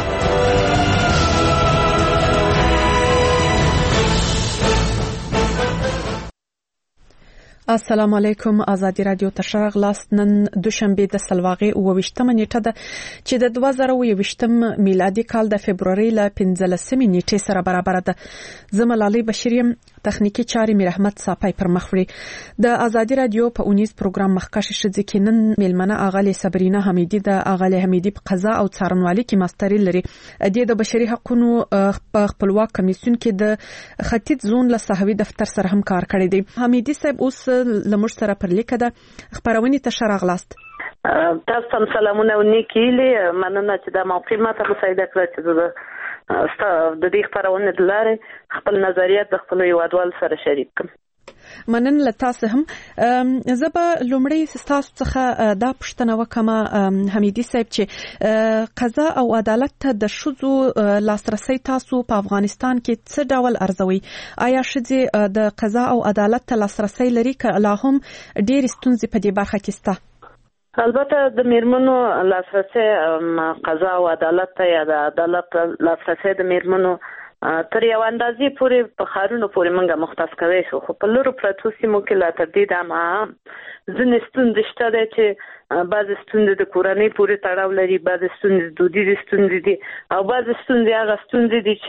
السلام علیکم. آزادی رادیو ته ښه راغلاست. نن دوشنبه د سلواغې اووه ویشتمه نیټه ده چې د دوه زره اووه ویشتم میلادي کال د فبروري له پنځلسمې نیټې سره برابر ده. زه ملالۍ بشیر یم، تخنیکی چارې میر احمد صافی پر مخ وړي. د آزادی رادیو په اونیز پروګرام مخکښې ښځې کې نن میلمنه اغلې صبرینا حمیدي د اغلې حمیدي په قضا او څارنوالي کې ماستري لري. د بشري حقوقو په خپلواک کمیسیون کې د ختیځ زون له صحوي دفتر سره هم کار کړی دی. حمیدي صاحب اوس لمر سره پر لیکه ده خبرونه ته شراغلاست. تاسو هم سلامونه او نیکی له مننه چې د موقع ماته مساعده کړې چې د دې خبرونه د لارې خپل نظریات د خپل هیوادوال سره شریک کړم. منن له تاسو هم زه به لومړی تاسو څخه دا پوښتنه وکم حمیدي صاحب چې قضا او عدالت ته د ښځو لاسرسي تاسو په افغانستان کې څه ډول ارزوي؟ آیا ښځې د قضا او عدالت ته لاسرسي لري که لا هم ډېر ستونزې په دې برخه کې شته؟ البته د میرمنو لاسرسي قضا او عدالت ته یا د عدالت لاسرسي د میرمنو تر یو اندازې پورې په ښارونو پورې موږ مختص کوی شو، خو په لرو پرتو سیمو کې لا تر دې دمه ځینې ستونزې شته دی چې بعضې ستونزې د کورنۍ پورې تړاو لري، بعضې ستونزې دودیزې ستونزې دي او بعضې ستونزې هغه ستونزې دي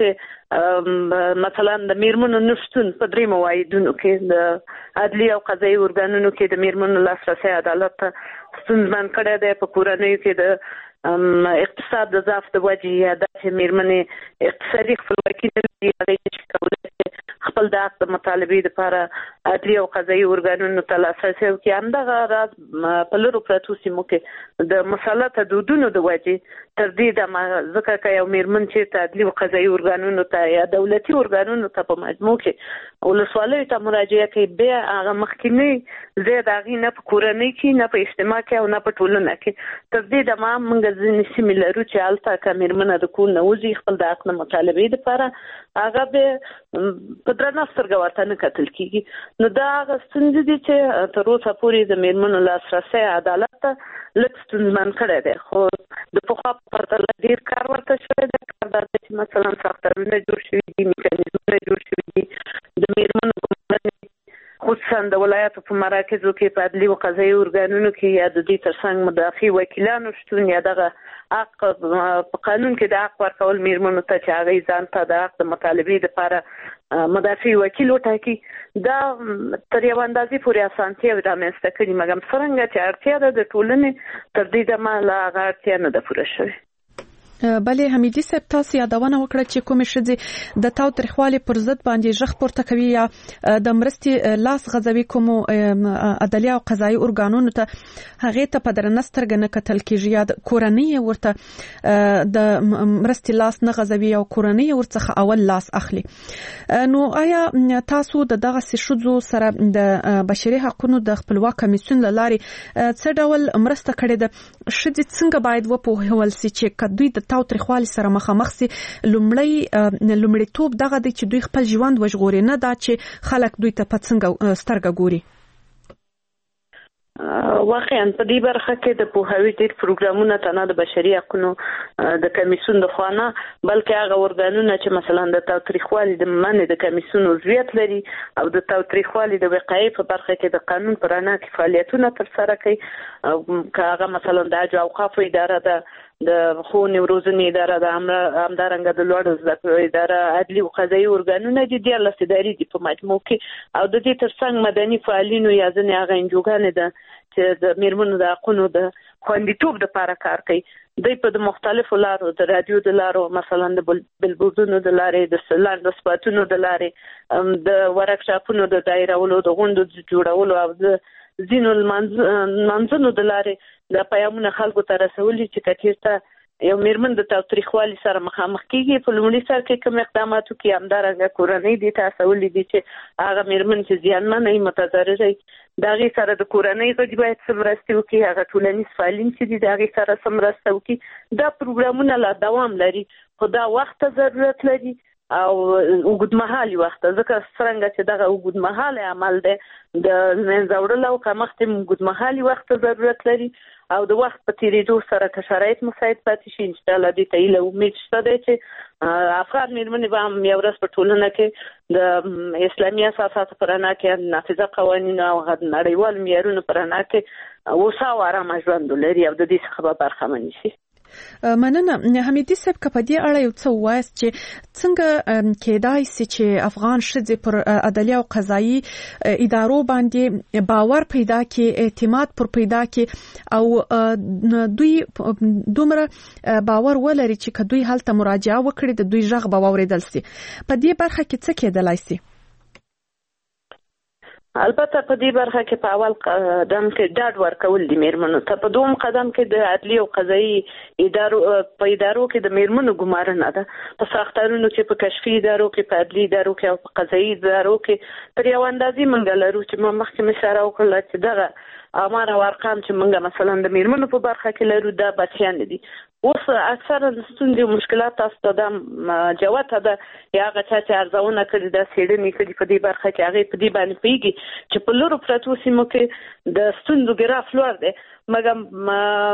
چې مثلا د میرمنو نشتون په دریمو واحدونو کې د عدلي او قضایي ارګانونو کې د میرمنو لاسرسی عدالت ته ستونزمن کړی دی. په کورنیو کې د اقتصاد د ضعف د وجې یا دا چې میرمنې اقتصادي خپلواکي نه لري، هغې نشي کولی خپل د حق د مطالبې دپاره عدلي او قضایي ارګانونو ته لاسرسی وکړي. همدغه راز په لرو پرتو سیمو کې د مسلطه دودونو د وجې تر دې دمه ځکه که یو میرمن چېرته عدلي او قضایي ارګانونو ته یا دولتي ارګانونو ته په مجموع کې ولسوالیو ته مراجعه کوي، بیا هغه مخکینی ځای د هغې نه په کورنۍ کې نه په اجتماع کې او نه په ټولنه کې تر دې دمه موږ ځینې سیمې لرو چې هلته که میرمنه د کور نه وځي خپل د حق د مطالبې دپاره هغه بیا په درنه سترګه ورته نه کتل کېږي. نو دا هغه ستونزې دي چې تر اوسه پورې د میرمنو لاسرسی عدالت ته لږ ستونزمن کړی دی، خو د پخوا په پرتله ډېر کار ورته شوی دی. کار دا دی چې مثلا ساختارونه جوړ شوي دي، میکانیزمونه جوړ شوي دي، د میرمنو ګمارنې خصوصا د ولایاتو په مراکزو کې په عدلي او قضایي ارګانونو کې یا د دې ترڅنګ مدافع وکیلانو شتون یا دغه حق په قانون کې د حق ورکول میرمنو ته چې هغوی ځان ته د حق د مطالبې دپاره مدافع وکیل وټاکي، دا تر یو اندازې پورې اسانتیاوې رامنځته کړي، مګر څرنګه چې اړتیا ده د ټولنې تر دې دمه لا هغه اړتیا نه ده پوره شوې. بلې حمیدي صاحب تاسو یادونه وکړه چې کومې ښځې د تاوتریخوالي پر ضد باندې غږ پورته کوي یا د مرستې لاس غځوي کومو عدلي او قضایي ارګانونو ته، هغې ته په درنه سترګه نه کتل کېږي یا کورنۍ ورته د مرستې لاس نه غځوي او کورنۍ ورڅخه اول لاس اخلي. نو آیا تاسو د دغسې ښځو سره د بشري حقونو د خپلواک کمیسیون له لارې څه ډول مرسته کړې ده؟ ښځې څنګه باید وپوهول سي چې که دوی د تاوتریخوالي سره مخامخ سي، لومړی لومړیتوب دغه دی چې دوی خپل ژوند وژغوري، نه دا چې خلک دوی ته په څنګه سترګه ګوري؟ واقعا په دې برخه کې د پوهاوي ډېر پروګرامونه تنه د بشري حقونو د کمیسیون د خوا نه بلکې هغه ارګانونه چې مثلا د تاوتریخوالي د منع د کمیسیون عضویت لري او د تاوتریخوالي د وقایې په برخه کې د قانون په رڼا کې فعالیتونه ترسره کوي، که هغه مثلا د حج او اوقافو اداره ده، د ښوونې روزنې اداره ده، همدارنګه د لوړو زده کړو اداره، عدلي او قضایي ارګانونه دي، دیارلس ادارې دي په مجموع کې، او د دې ترڅنګ مدني فعالینو یا ځینې هغه انجوګانې ده چې د میرمنو د حقونو د خوندیتوب دپاره کار کوي. دوی په د مختلفو لارو د رادیو د لارو مثلا د بلبوردونو د لارې، د لنډو سپاتونو د لارې، د ورکشاپونو د دایرولو، د غونډو د جوړولو او د ځینو لمانځنو د لارې د پیغامونه خلکو ته رسولي چې که چېرته یو میرمن د تاوتریخوالي سره مخامخ کېږي، په لومړي سر کې کوم اقداماتو کې همدارنګه کورنۍ دې ته هڅولي دي چې هغه میرمن چې زیانمنه وي، متضرره وي، د هغې سره د کورنۍ غړي باید څه مرستې وکړي، هغه ټولنیز فعالین چې دي د هغې سره څه مرسته وکړي. دا پروګرامونه لا دوام لري، خو دا وخت ته ضرورت لري او اوږدمهالي وخت، ځکه څرنګه چې دغه اوږدمهالی عمل دی د منځه وړلو او کمښت یې اوږدمهالي وخت ته ضرورت لري او د وخت په تېرېدو سره که شرایط مساعد پاتې شي انشاءالله دې ته هیله امید شته دی چې افغان میرمنې به هم یو ورځ په ټولنه کې د اسلامي اساساتو په رڼا کې نافذه قوانینو او نړیوالو معیارونو په رڼا کې هوسا او ارامه ژوند ولري او د دې څخه به برخمنې شي. مننه. حمیدي صاحب که په دې اړه یو څه ووایاست چې څنګه کېدای سي چې افغان ښځې پر عدلي او قضایي ادارو باندې باور پیدا کړي، اعتماد پر پیدا کړي او دوی دومره باور ولري چې که دوی هلته مراجعه وکړي د دوی غږ به واورېدل سي. په دې برخه کې څه کېدلای سي؟ البته په دې برخه کې په اول قدم کې ډاډ ورکول دي میرمنو ته، په دوم قدم کې د عدلي او قضایي ادارو په ادارو کې د میرمنو ګمارنه ده، په ساختارونو کې، په کشفي ادارو کې، په عدلي ادارو کې او په قضایي ادارو کې تر یو اندازې موږ لرو چې ما مخکې مې اشاره وکړله چې دغه آمار او ارقام چې موږ مثلا د میرمنو په برخه کې لرو دا بچیان دي. اوس اکثره د ستونزې او مشکلات تاسو ته دا جوته ده یا هغه چا چې ارزونه کړې ده، څېړنې کړي په دې برخه کې، هغې په دې باندې پوهېږي چې په لرو پرتو سیمو کې د ستونزو ګراف لوړ دی، مګر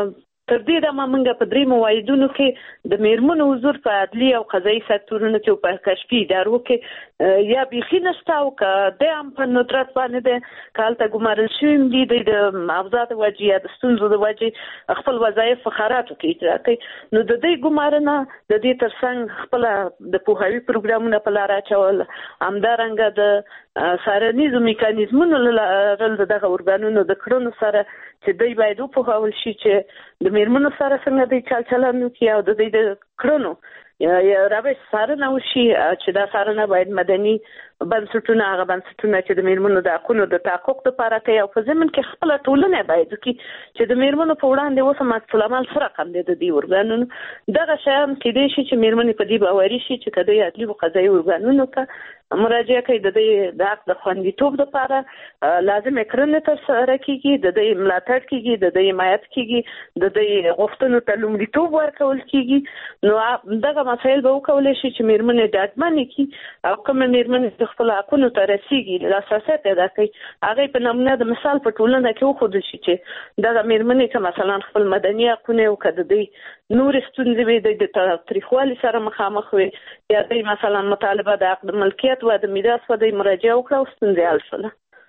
تر دې دمه موږ په درې موایدونو کې د میرمنو حضور په عدلي او قضایي سکتورونو کې او په کشفي ادارو کې یا بیخي نشته او که د هم په ندرت باندې ده که هلته ګمارل شوي دي د معاوضه د وجې یا د ستونزو د وجې خپل وظایف په خراتو کې اجرا کوي، نو د دې ګمارنه د دې تر څنګ خپله د پوهاوي پروګرامونه په لاره اچول، همدارنګه د څارنیزو میکانیزمونو لرل د دغه ارګانونو د کړنو سره چې دوی باید وپوهول شي چې د میرمنو سره څنګه دوی چل چلند وکړي او د دوی د کړنو یا روش څارنه وشي چې دا څارنه باید مدني بنسټونه هغه بنسټونه چې د میرمنو د حقونو د تحقق لپاره کوي او په ضمن کې خپله ټولنه باید وکړي چې د میرمنو په وړاندې اوس هم عکس العمل څه رقم دی د دې ارګانونو. دغه شیان کیدای شي چې میرمنې په دې باوري شي چې که دوی عدلي و قضایي ارګانونو ته مراجعه کوي د دې د حق د خوندیتوب لپاره لازمې کړنې ترسره کیږي، د دې ملاتړ کیږي، د دې حمایت کیږي، د دې غوښتنو ته لومړیتوب ورکول کیږي، نو دغه مسایل به وکولی شي چې میرمنې ډاډمنې کړي او کومه میرمنې د خپلو حقونو ته رسیږي لاسرسی پیدا کوي هغې په نمونه د مثال په ټولنه کې وښودل شي چې دغه میرمنې که مثلا خپل مدني حقونه او که د دوی نورې ستونزې وي د تاوتریخوالي سره مخامخ وي یا دوی مثلا مطالبه د حق د ملکیت و د میراث و دوی مراجعه وکړه او ستونزې حل شوله.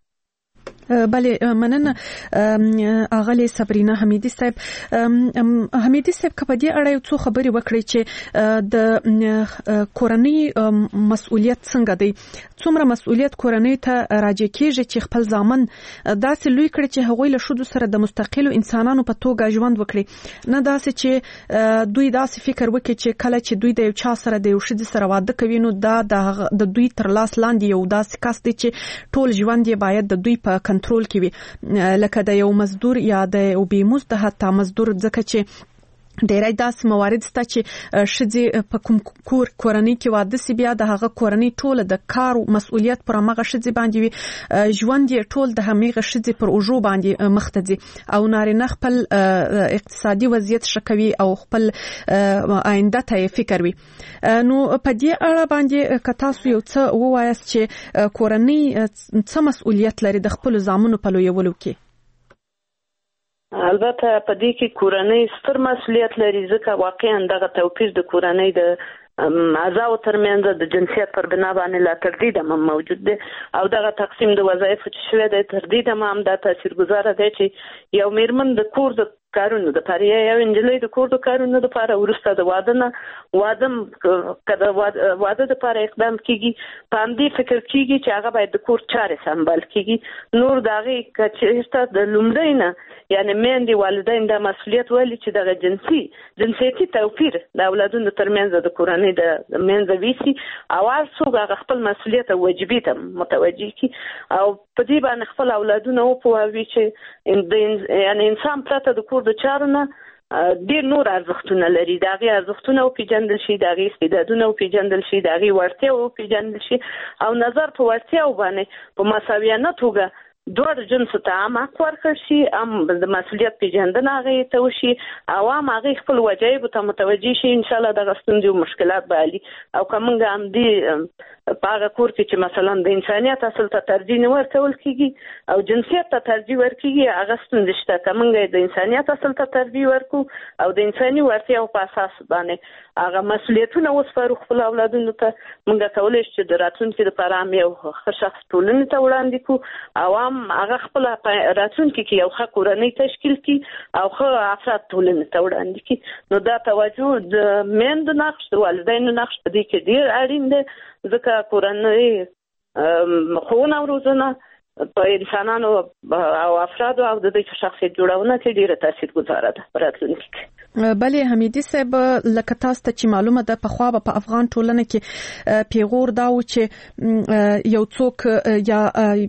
بله مننه اغلی صبرینا حمیدی صاحب. حمیدی صاحب که په دې اړه یو څو خبرې وکړئ چې د کورنۍ مسؤلیت څنګه دی، څومره مسؤلیت کورنۍ ته راجع کیږي چې خپل ځامن داسې لوی کړي چې هغوی له ښځو سره د مستقلو انسانانو په توګه ژوند وکړي، نه داسې چې دوی داسې فکر وکړي چې کله چې دوی د یو چا سره د یو ښځې سره واده کوي نو دا د دوی تر لاس لاندې یو داسې کس دی چې ټول ژوند یې باید د دوی په کنټرول کې وي، لکه د یو مزدور یا د یو بیمزد حتی مزدور، ځکه چې ډیری داسې موارد شته چې ښځې په کوم کور کورنۍ کې واده سي بیا د هغه کورنۍ ټوله د کار مسؤلیت پر هغه ښځې باندې وي، ژوند یې ټول د همغه ښځې پر اوږو باندې مخ ته ځي او نارینه خپل اقتصادي وضعیت ښه کوي او خپل آینده ته یې فکر وي. نو په دې اړه باندې که تاسو یو څه ووایاست چې کورنۍ څه مسؤلیت لري د خپلو زامنو په لویولو کې؟ البته په دې کې کورنۍ ستر مسؤلیت لري ځکه واقعا دغه توپیر د کورنۍ د اعضاو ترمنځ د جنسیت پر بنا باندې لا تر دې دمه موجود دی او دغه تقسیم د وظایفو چې شوی دی تر دې دمه هم دا تاثیرګذاره دی چې یو میرمن د کور د کارونو د پاره یا یو انجلۍ د کور د کارونو د پاره ورسته د واده نه واده کده واده د پاره اقدام کیږي په همدې فکر کیږي چې هغه باید د کور چارې سمبال کیږي، نور دغه کچېسته د لومړی نه یعنی میندې والدین د مسؤلیت ولې چې دغه جنسي جنسیتي توپیر د اولادونو ترمنځ د کورنۍ د منځ ویسي او څوک هغه خپل مسؤلیت او واجبې ته متوجي کی او په دې باندې خپل اولادونه وپوهوي چې یعنی انسان پرته د کور د چارو نه ډېر نور ارزښتونه لري، د هغې ارزښتونه وپېژندل شي، د هغې استعدادونه وپېژندل شي، د هغې وړتیا وپېژندل شي او نظر په وړتیاو باندې په مساویانه توګه دواړو جنسو ته هم حق ورکړل شي، هم د مسؤلیت پېژندنه هغې ته وشي او هم هغې خپل وجایبو ته متوجه شي. انشاءالله دغه ستونزې او مشکلات به حلي او که موږ همدې په هغه کور کې چې مثلا د انسانیت اصل ته ترجیح نه ورکول کېږي او جنسیت ته ترجیح ورکېږي هغه ستونزې شته. که موږ د انسانیت اصل ته ترجیح ورکو او د انساني وړتیاو په اساس باندې هغه مسؤلیتونه وسپارو خپل اولادونو ته، موږ کولی شو چې د راتلونکي لپاره هم یو ښه شخص ټولنې ته وړاندې کړو او هم هغه خپل راتلونکي کې یو ښه کورنۍ تشکیل کړي او ښه افراد ټولنې ته وړاندې کړي. نو دا توجه د میندو نقش د والدینو نقش په دې کې ډېر اړین دی ځکه کورنۍ ښوونه او روزنه په انسانانو او افرادو او د دوی شخصیت جوړونه کې ډېره تاثیرګذاره ده په راتلونکي کې. بلې حمیدي صاحب لکه تاسو ته چې معلومه ده پخوا به په افغان ټولنه کې پیغور دا و چې یو څوک یا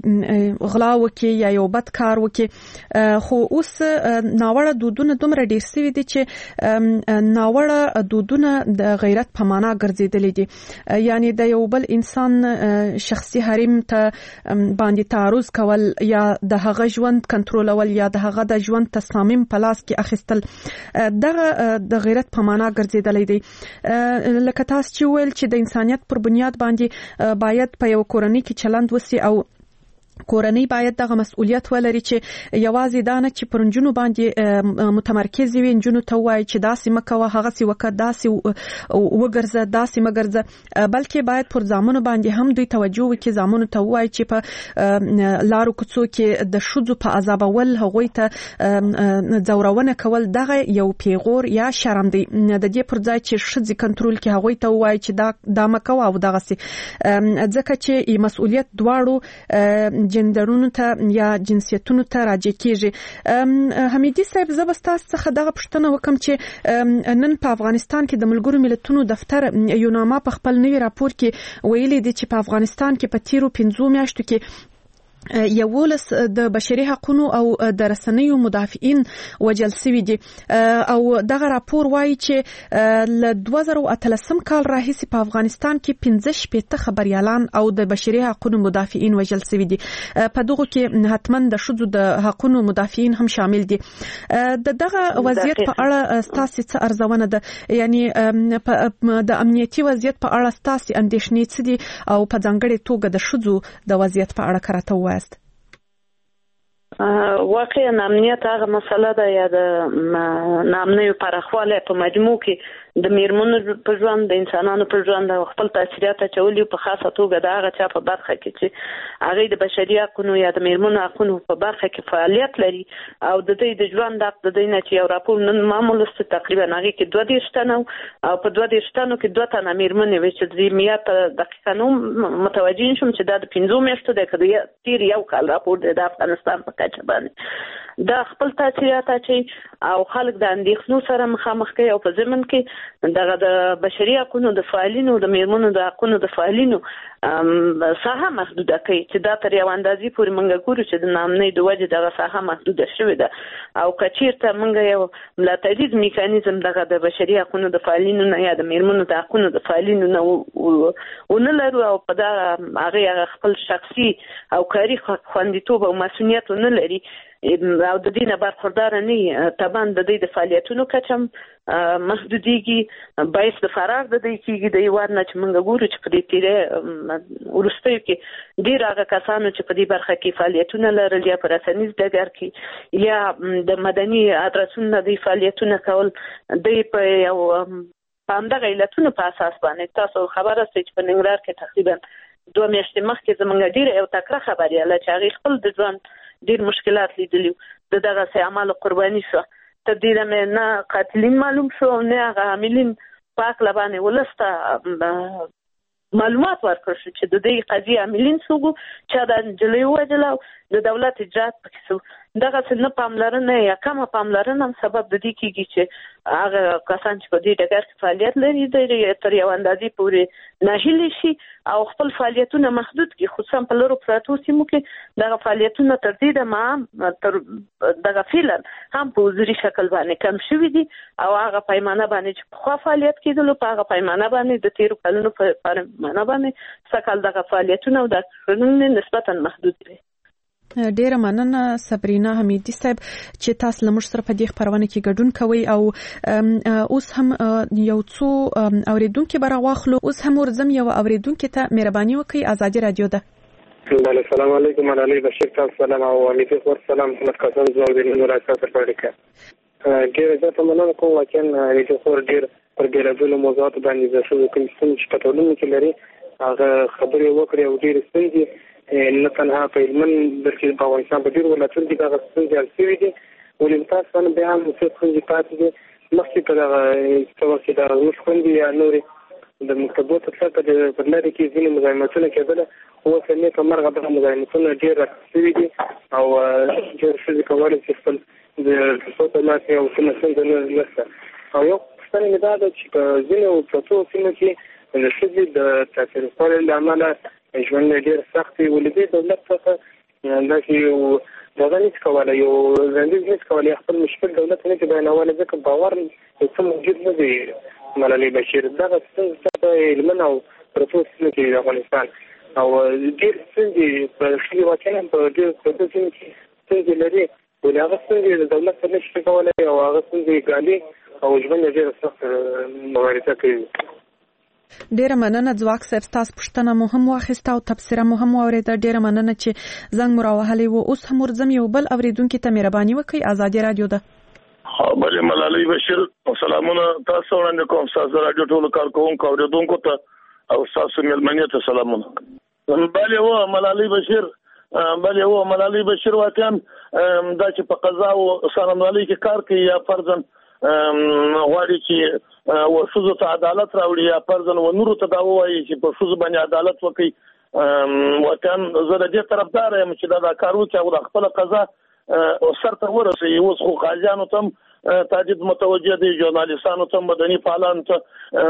غلا وکړي یا یو بد کار وکړي، خو اوس ناوړه دودونه دومره ډېر سوي دي چې ناوړه دودونه د غیرت په معنا ګرځېدلي دي، یعنی د یو بل انسان شخصي حریم ته باندې تعرض کول یا د هغه ژوند کنټرولول یا د هغه د ژوند تصامیم په لاس کې اخیستل دغه د غیرت په معنا ګرځېدلی دی. لکه تاسو چې ویل چې د انسانیت پر بنیاد باندې باید په یو کورنۍ کې چلند وسی او کورنۍ باید دغه مسؤلیت ولري چې یوازې دا نه چې پرنجونو باندې متمرکز وي، نجونو ته وایي چې داسې مکوه، هغه سی وکړه، داسې وګرځه، داسې مګرځه، بلکې باید پر زامنو باندې هم دوی توجه وکړي، زامنو ته وایي چې په لارو کوڅو کې د ښځو په عذابول، هغوی ته ځورونه کول دغه یو پیغور یا شرم دی. د دې پر ځای چې ښځې کنټرول کړي، هغوی ته وایي چې دا دا مکوه او دغسې، ځکه چې مسؤلیت دواړو جندرونو ته یا جنسیتونو ته راجع کیږي. حمیدي صاحب، زه به ستاسو څخه دغه پوښتنه وکم چې نن په افغانستان کې د ملګرو ملتونو دفتر یوناما په خپل نوي راپور کې ویلي دي چې په افغانستان کې په تیرو پنځو میاشتو کې یولس د بشري حقوقو او د رسنیو مدافعین وجل شوي دي، او دغه راپور وایي چې له دوه زره اتلسم کال راهیسې په افغانستان کې پنځه شپېته خبريالان او د بشري حقوقو مدافعین وجل شوي دي. په دغه کې حتما د ښځو د حقوقو مدافعین هم شامل دي. د دغه وضعیت په اړه ستاسو څه ارزونه ده؟ یعنی د امنیتي وضعیت په اړه ستاسو اندېښنې څه دي، او په ځانګړې توګه د ښځو د وضعیت په اړه کراته وایي؟ واقعا امنیت هغه مسله ده یا د نامنوي پراخواله په مجموع کې د میرمنو په ژوند، د انسانانو په ژوند او خپل تاثیرات اچولي، په خاصه توګه د هغه چا په برخه کې چې هغه د بشري حقوقو یا د میرمنو حقوقو په برخه کې فعالیت لري، او د دې د ژوند حق د دې نه چې یو راپور نن معمول است تقریبا هغه کې دوه دېرش تنه او په دوه دېرش تنو کې دوه تنه میرمنې وي چې د میات دقیقاً متوجه شوم چې دا د پنځو میاشتو د کډیا تیر یو کال راپور د افغانستان په کچه باندې دا خپل تاثیرات اچي او خلک د اندېښنو سره مخامخ کوي، او په ضمن کې دغه د بشري حقوقو د فعالینو، د میرمنو د حقوقو د فعالینو ساحه محدوده کوي، چې دا تر یو اندازې پورې موږ ګورو چې د نامنۍ د وجې دغه ساحه محدوده شوې ده، او که چېرته موږ یو ملاتړیز میکانیزم دغه د بشري حقوقو د فعالینو نه یا د میرمنو د حقوقو د فعالینو نه ونه لرو، او په دغه هغې خپل شخصي او کاري خوندیتوب او مسؤلیت ونه لري او د دې نه برخوردار نه طبعا د دې د فعالیتونو کچه محدودېږي، باعث د فرار د دې کېږي د یوار نه چې موږ ګورو چې په دې تیره وروستیو کې ډېر هغه کسانو چې په دې برخه کې فعالیتونه لرل یا په رسنیز ډګر کې یا د مدني ادرسونو نه د فعالیتونه کول، دوی په یو په همدغه علتونو په اساس باندې تاسو خبره سئ چې په ننګرهار کې تقریبا دوه میاشتې مخکې زموږ ډېره یو تکړه خبریاله چې هغې خپل د ژوند ډېر مشکلات لیدلي د دغسې اعمالو قرباني شوه، تر دې نه نه قاتلین معلوم شو او نه هغه عاملین په هکله باندې ولس ته معلومات ورکړل شو چې د دې قضیې عاملین څوک، چا د نجلۍ ووژله او د دولت اجرات پکې شو. دغسې نه پاملرنه یا کمه پاملرنه هم سبب د دې کېږي چې هغه کسان چې په دې ډګر کې فعالیت لري تر یو اندازې پورې ناهیلي شي او خپل فعالیتونه محدود کړي، خصوصا په لرو پراتو سیمو کې دغه فعالیتونه تر دې دمه تر دغه فعلا هم په حضوري شکل باندې کم شوي دي، او هغه پیمانه باندې چې پخوا فعالیت کېدلو په هغه پیمانه باندې د تېرو کلونو په پیمانه باندې سږ کال دغه فعالیتونه او د کړنې نسبتا محدود دي. ډیره مننه صبرینا حمیدي صاحب چې تاسو له موږ سره په دې خبرونه کې ګډون کوئ، او اوس هم یو څو اوریدونکو به راواخلو. اوس هم ورځم یو اوریدونکو ته مهرباني وکړئ. ازادي رادیو ده. بله، السلام علیکم. علي بشیر تاسو سلام او حمیدي خور سلام. محمد قاسم زوړ د نور اساس پر اړیکه ډیره زه مننه کوم واکن حمیدي خور ډیر پر بیلابیلو موضوعاتو باندې د څه کوم څه په ټولنه کې لري هغه خبرې وکړې او ډېرې ستونزې نه تنها په هلمند بلکې په افغانستان په ډېرو ولایتونو کې دغه ستونزې حل شوي دي، ولې تاسو باندې بیا هم څه ستونزې پاتې دي. مخکې په دغه څه وخت کې دغه زموږ خویندې یا نورې د مکتبو تر څنګ په لرې کې ځینې مزاحمتونه کېدله، اوس یې نیکه مرغه دغه مزاحمتونه ډېر راټیټ شوي دي او ډېرې ښځې کولی شي خپل د پیسو په لاس یې او کومه ستونزه نشته. او یو پوښتنه مې دا ده چې په ځینو پرتو سیمو کې د ښځې د تاثیرپالۍ له امله ژوند ډېر سخت وي، ولې دې دولت څخه داسې یو دغه نشي کولی، یو وړاندیز نشي کولی، خپل مشکل دولت نه شي بیانولی، ځکه باور یو څه موجود نه دی. ملالۍ بشیر دغه ستونزې په هلمند او پرتو سیمو کې د افغانستان او ډېر ستونزې په ښځې واقعا په ډېرو پرتو سیمو کې ستونزې لري، ولې هغه ستونزې د دولت سره نشي کولی او هغه ستونزې ګالي او ژوند یې ډېره سخت مبارزه کوي. ډیره مننه ځواک صاحب، تاسو پوښتنه مو هم واخیسته او تبصره مو هم واورېده. ډیره مننه چې زنګ مو راوهلی و. اوس هم ورځم یو بل اورېدونکي ته مهرباني وکړئ. ازادي رادیو ده. بله ملالۍ بشیر، سلامونه تاسو وړاندې کوم. تاسو رادیو ټولو کارکوونکو اورېدونکو ته او تاسو مېلمنې ته سلامونه. بله و ملالۍ بشیر، بله و ملالۍ بشیر واقعا دا چې په قضا او څارنوالۍ کې کار کوي یا فرضاً غواړي چې ورښځو ته عدالت راوړي یا فرضاً ونورو ته دا ووایي چې په ښځو باندې عدالت وکړي. واقعا زه د دې طرفدار یم چې دا دا کار وکړي او د خپله قضا سرته ورسوي. اوس خو قاضیانو ته هم تهدید متوجه دی، ژورنالیستانو ته هم، مدني فعالانو ته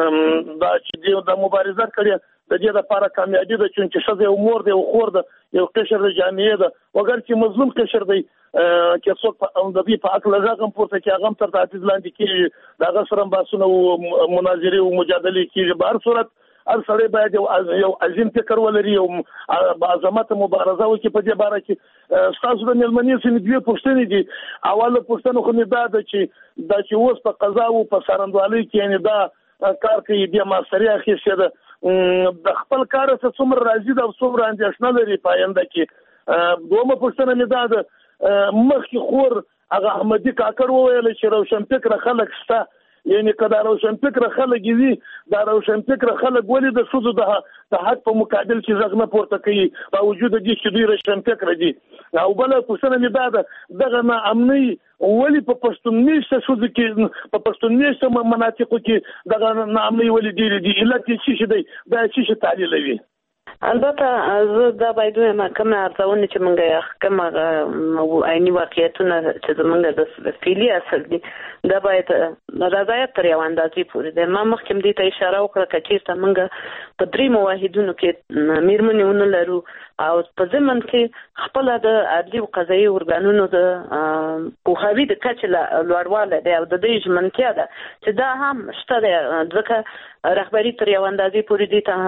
دا چې د مبارزه کړې د دې لپاره کامیابي ده چې ښځه یو مور دی، یو خور ده، یو قشر د جامعې ده. وګر چې مظلوم قشر دی چې څوک د دې په حق لږه هم پورته کې هغه هم تر تهدید لاندې کېږي، د هغه سره هم بحثونه او مناظرې او مجادلې کېږي. په هر صورت هر سړی باید یو عظیم فکر ولري، یو بعظمته مبارزه وکړي په دې باره کې. ستاسو د مېلمنې څخه دوې پوښتنې دي. اوله پوښتنه خو مې دا ده چې دا چې اوس په قضا او په څارندوالۍ کې یعنې دا کار کوي، بیا ماسټري اخیستې ده، د خپل کار څخه څومره راضي ده او څومره اندېښنه لري په آینده کې. دومه پوښتنه مې دا ده، مخکې خور هغه احمدي کاکړ وویل چې روشنفکره خلک شته، یعنی که دا روشنفکره خلک وي، دا روشنفکره خلک ولې د ښځو د حق په مقابل کې غږ نه پورته کوي با وجود دې چې دوی روشنفکره دي؟ او بله پوښتنه مې دا ده، دغه ناامنۍ ولې په پښتون میشته ښځو کې، په پښتون میشته مناطقو کې دغه ناامنۍ ولې ډېرې دي؟ علت یې څه شی دی؟ دا څه شی تعلیلوي؟ البته زه دا باید وایم کومه ارزونه چې موږ کومه عیني واقعیتونه چې زموږ د فعلي اصل دي دا باید رضایت تر یو اندازې پورې دی. ما مخکې دې ته اشاره وکړه که چېرته موږ په درې واحدونو کې مېرمنې ونه لرو او په ضمن کې خپله د عدلي او قضایي ارګانونو د پوهاوي د کچې لوړوالی دی او د دې ژمنتیا ده چې دا هم شته دی، ځکه رهبري تر یو اندازې پورې دې ته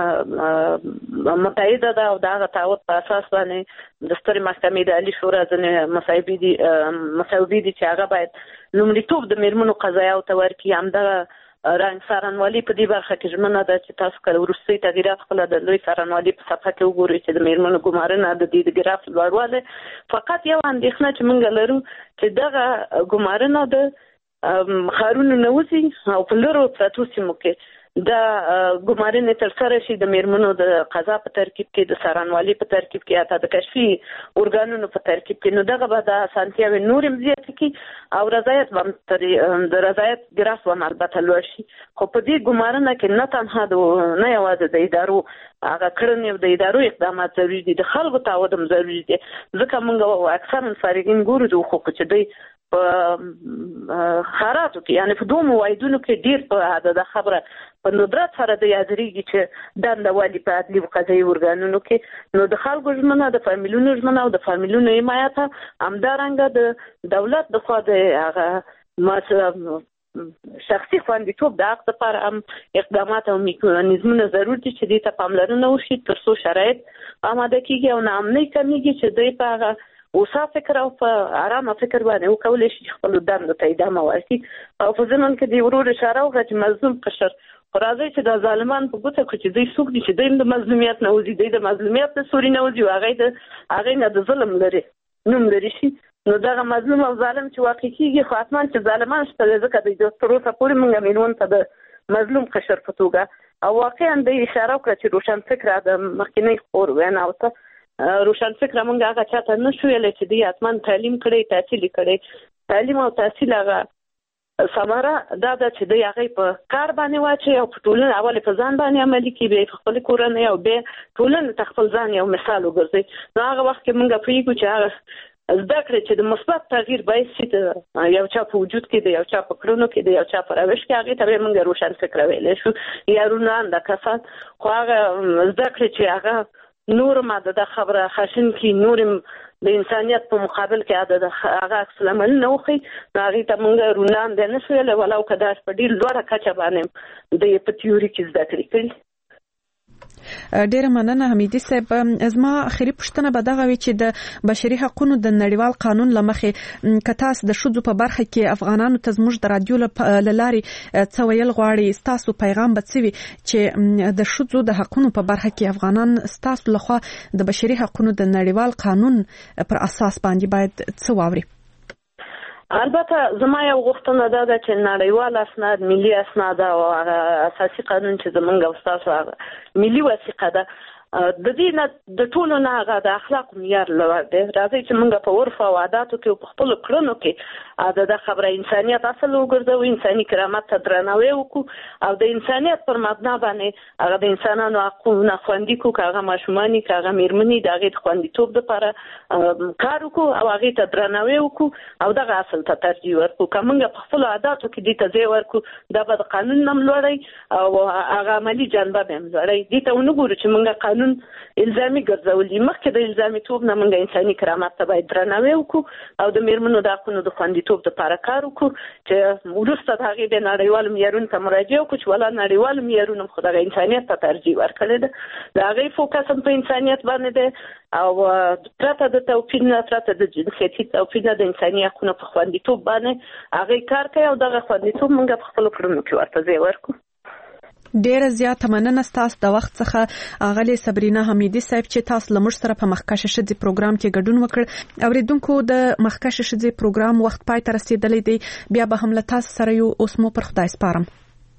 متعهده ده او د هغه تعهد په اساس باندې د سترې محکمې د عالي شورا ځینې مصوبې دي مصوبې دي چې هغه باید لومړیتوب د مېرمنو قضایاو ته ورکړي. همدغه رنګ څارنوالي په دې برخه کې ژمنه ده چې تاسو کله وروستي تغیرات خپله د لوی څارنوالي په صفحه کې وګورئ چې د مېرمنو ګمارنه د دې د ګراف لوړوالی. فقط یو اندېښنه چې موږ لرو چې دغه ګمارنه د ښارونو نه وځي او په لرو پرتو سیمو کې دا ګمارنې ترسره شي د مېرمنو د قضا په ترکیب کې، د څارنوالۍ په ترکیب کې، حتی د کشفي ارګانونو په ترکیب کې. نو دغه به د اسانتیاوې نور هم زیاتې کړي او رضایت به د رضایت ګراف به هم البته لوړ شي. خو په دې ګمارنه کې نه تنها د نه یوازې د ادارو هغه کړنې او د ادارو اقدامات ضروري دي، د خلکو تعهد هم ضروري دی. ځکه موږ اکثرا فارغین ګورو د حقوقو چې دوی په خاراتو کې یعنې په دوه واحدونو کې ډېر په عدده خبره په ندرت سره د یادېږي چې دنده والي په عدلي او قضایي ارګانونو کې. نو د خلکو ژمنه، د فامیلونو ژمنه او د فامیلونو حمایت همدارنګه د دولت د خوا د هغه شخصي خوندیتوب د حق لپاره هم اقدامات او میکانیزمونه ضرور دي چې دې ته پاملرنه وشي تر څو شرایط آماده کېږي او ناامنۍ کمیږي چې دوی په هغه اوسا فکر او په آرامه فکر باندې وکولی شي خپلو دندو ته ادامه ورکړي. او په ضمن کې د ورور اشاره وکړه چې مظلوم قشر خو راځئ چې دا ظالمان په ګوته کړو چې دوی څوک دي چې دوی د مظلومیت نه وځي، دوی د مظلومیت د سوري نه وځي او هغوی د هغې نه د ظلم لري نوم لري شي. نو دغه مظلوم او ظالم چې واقع کېږي خو حتما چې ظالمان شته دی، ځکه دوی تر اوسه پورې موږ مېرمنو ته د مظلوم قشر په توګه او واقعا دوی اشاره وکړه چې روشنفکره د مخکینۍ خور ویناو ته روشنفکره موږ هغه چاته نه شو ویلی چې دوی حتما تعلیم کړی، تحصیل کړی. تعلیم او تحصیل هغه ثمره دا ده چې دوی هغې په کار باندې واچوي او په ټولنه اول په ځان باندې عملي کړي، بیا په خپلې کورنۍ او بیا ټولنې ته خپل ځان یو مثال وګرځوي. نو هغه وخت کې موږ پوهېږو چې هغه زده کړې چې د مثبت تغییر باعث شي د یو چا په وجود کې، د یو چا په کړنو کې، د یو چا په روش کې، هغې ته به موږ روشنفکره ویلی شو یا رونانده کسان. خو هغه زده کړې چې هغه نور ماده د خبره خشن کې نور د انسانیت په مقابل کې عدد هغه عکس العمل نه وښي، نو هغې ته موږ رونانده نه شو ویلی ولو که داسې په ډېر لوړه کچه باندې د یې په تیوري کې زده کړې کړي. ډیره مننه حمیدي صاحب. زما اخري پوښتنه به دغه وي چې د بشري حقوقو د نړیوال قانون لمخې کتاس د شذو په برخه کې افغانانو ته زموږ د رادیو لاري څه ویل غواړي، ستاسو پیغام به څه وي چې د شذو د حقوقو په برخه کې افغانان ستاسو لخوا د بشري حقوقو د نړیوال قانون پر اساس باندې باید څه واوري؟ البته زما یو غوښتنه ده چې نړیوال اسناد، ملي اسناد او اساسي قانون چې زمونږ او ستاسو ملي وثیقه ده د دې نه د ټولو نه هغه د اخلاق معیار لوړ دی. راځي چې موږ په عرف او عاداتو کې او په خپلو کړنو کې د خبره انسانیت اصل وګرځوو، انساني کرامت ته درناوی وکړو او د انسانیت پر مبنا باندې هغه د انسانانو حقونه خوندي کړو، که هغه ماشومان دي که هغه میرمنې د هغې د خوندیتوب دپاره کار وکړو او هغې ته درناوی وکړو او دغه اصل ته ترجیح ورکړو. که موږ په خپلو عاداتو کې دې ته ځای ورکړو دا به د قانون نه هم لوړی او هغه عملي جنبه به هم لوړی. دې ته ونه ګورو چې موږ قانون الزامي ګرځولي. مخکې د الزامي توب نه موږ انساني کرامت ته باید درناوی وکړو او د میرمنو د حقونو د خوندیتوب دپاره کار وکړو چې وروسته د هغې د نړیوالو معیارونو ته مراجعه وکړو چې والا نړیوالو معیارونو خو دغه انسانیت ته ترجیح ورکړې ده، د هغې فوکس هم په انسانیت باندې دی او پرته د توپیر نه، پرته د جنسیتي توپیر نه د انساني حقونو په خوندیتوب باندې هغې کار کوي او دغه خوندیتوب موږ په خپلو کړنو کې ورته ځای ورکړو. ډیره زیاته مننه ستاسو د وخت څخه اغلی صبرینا حمیدي صاحب چې تاسو لمر سره په مخکشه شدي پروګرام کې ګډون وکړ. اوریدونکو د مخکشه شدي پروګرام وخت پای ته رسیدلی دی، بیا به هم له تاسو سره یو اوس مو پر خدای سپارم.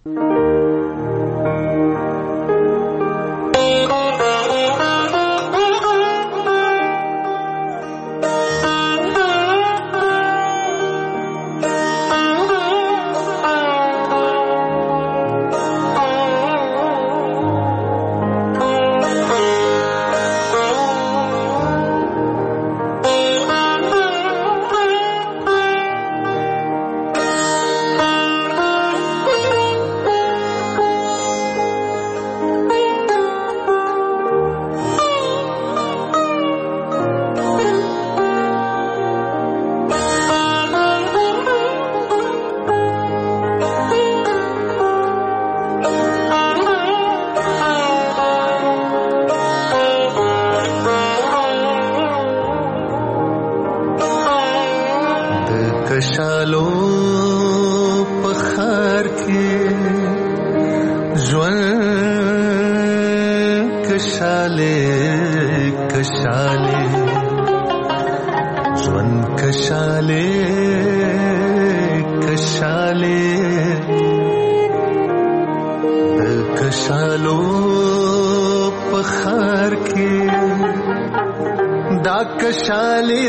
کشالو پخار کې ژوند کشاله کشاله ژوند کشاله کشاله د کشالو پخار کې دا کشاله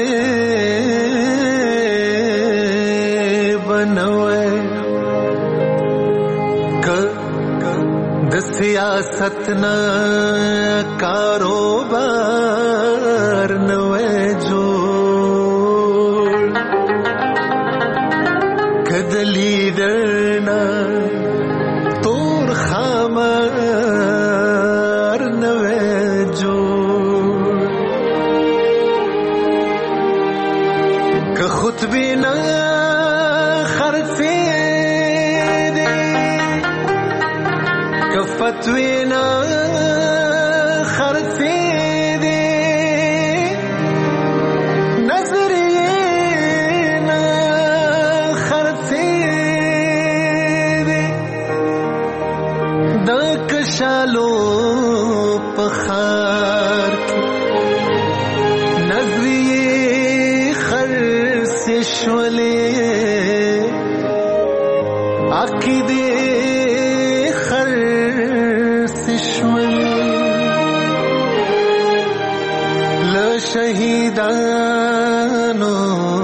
سیاست نا کاروبار نوے جوڑ کد لیڈر نا تور خامار نوے جوڑ کہ خود بھی نا خرچے فتوینا خرچے دے نظرینا خرچے دے دا کشالو پخار کی نظریے خرچ شولے عقیدے شهیدانو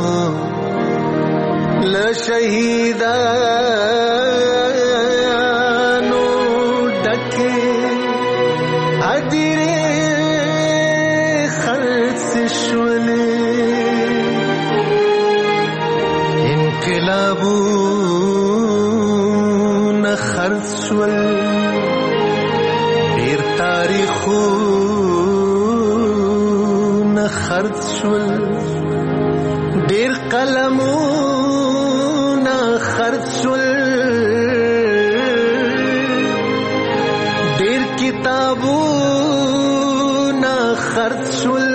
لشهیدانو ډکه ادیره خرڅ شولې انقلابونه خرڅ شول ډیر تاریخو خرڅ شول ډیر قلمونه خرڅ شول ډیر کتابونه خرڅ شول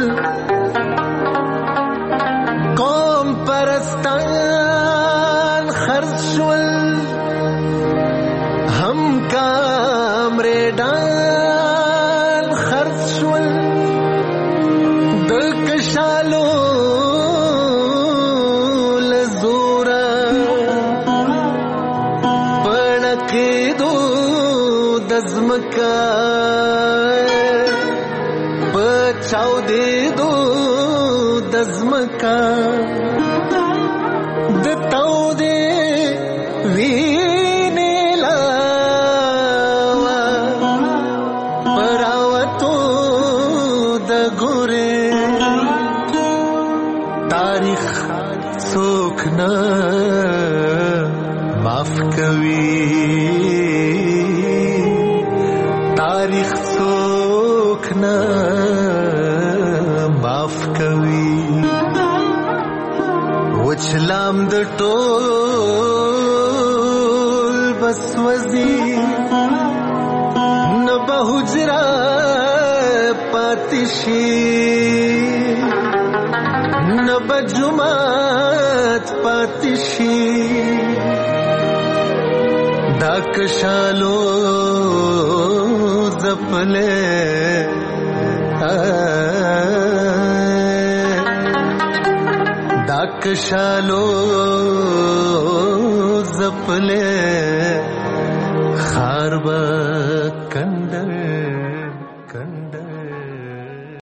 قوم پرستان خرڅ شول هم کامریډان خرڅ شول د کشالو لزورا پړکېدو د ځمکه چاودېدو د ځمکه د تودې وینې لاوه په راوتو د ګورې تاریخ څوک نه معاف کوي تاریخ څوک نه معاف کوي وچلام د ټول بس وزي نه به حجره پاتې شي نه به جومات پاتې شي دا کشالو زپلې دا کشالو زپلې خار به کنه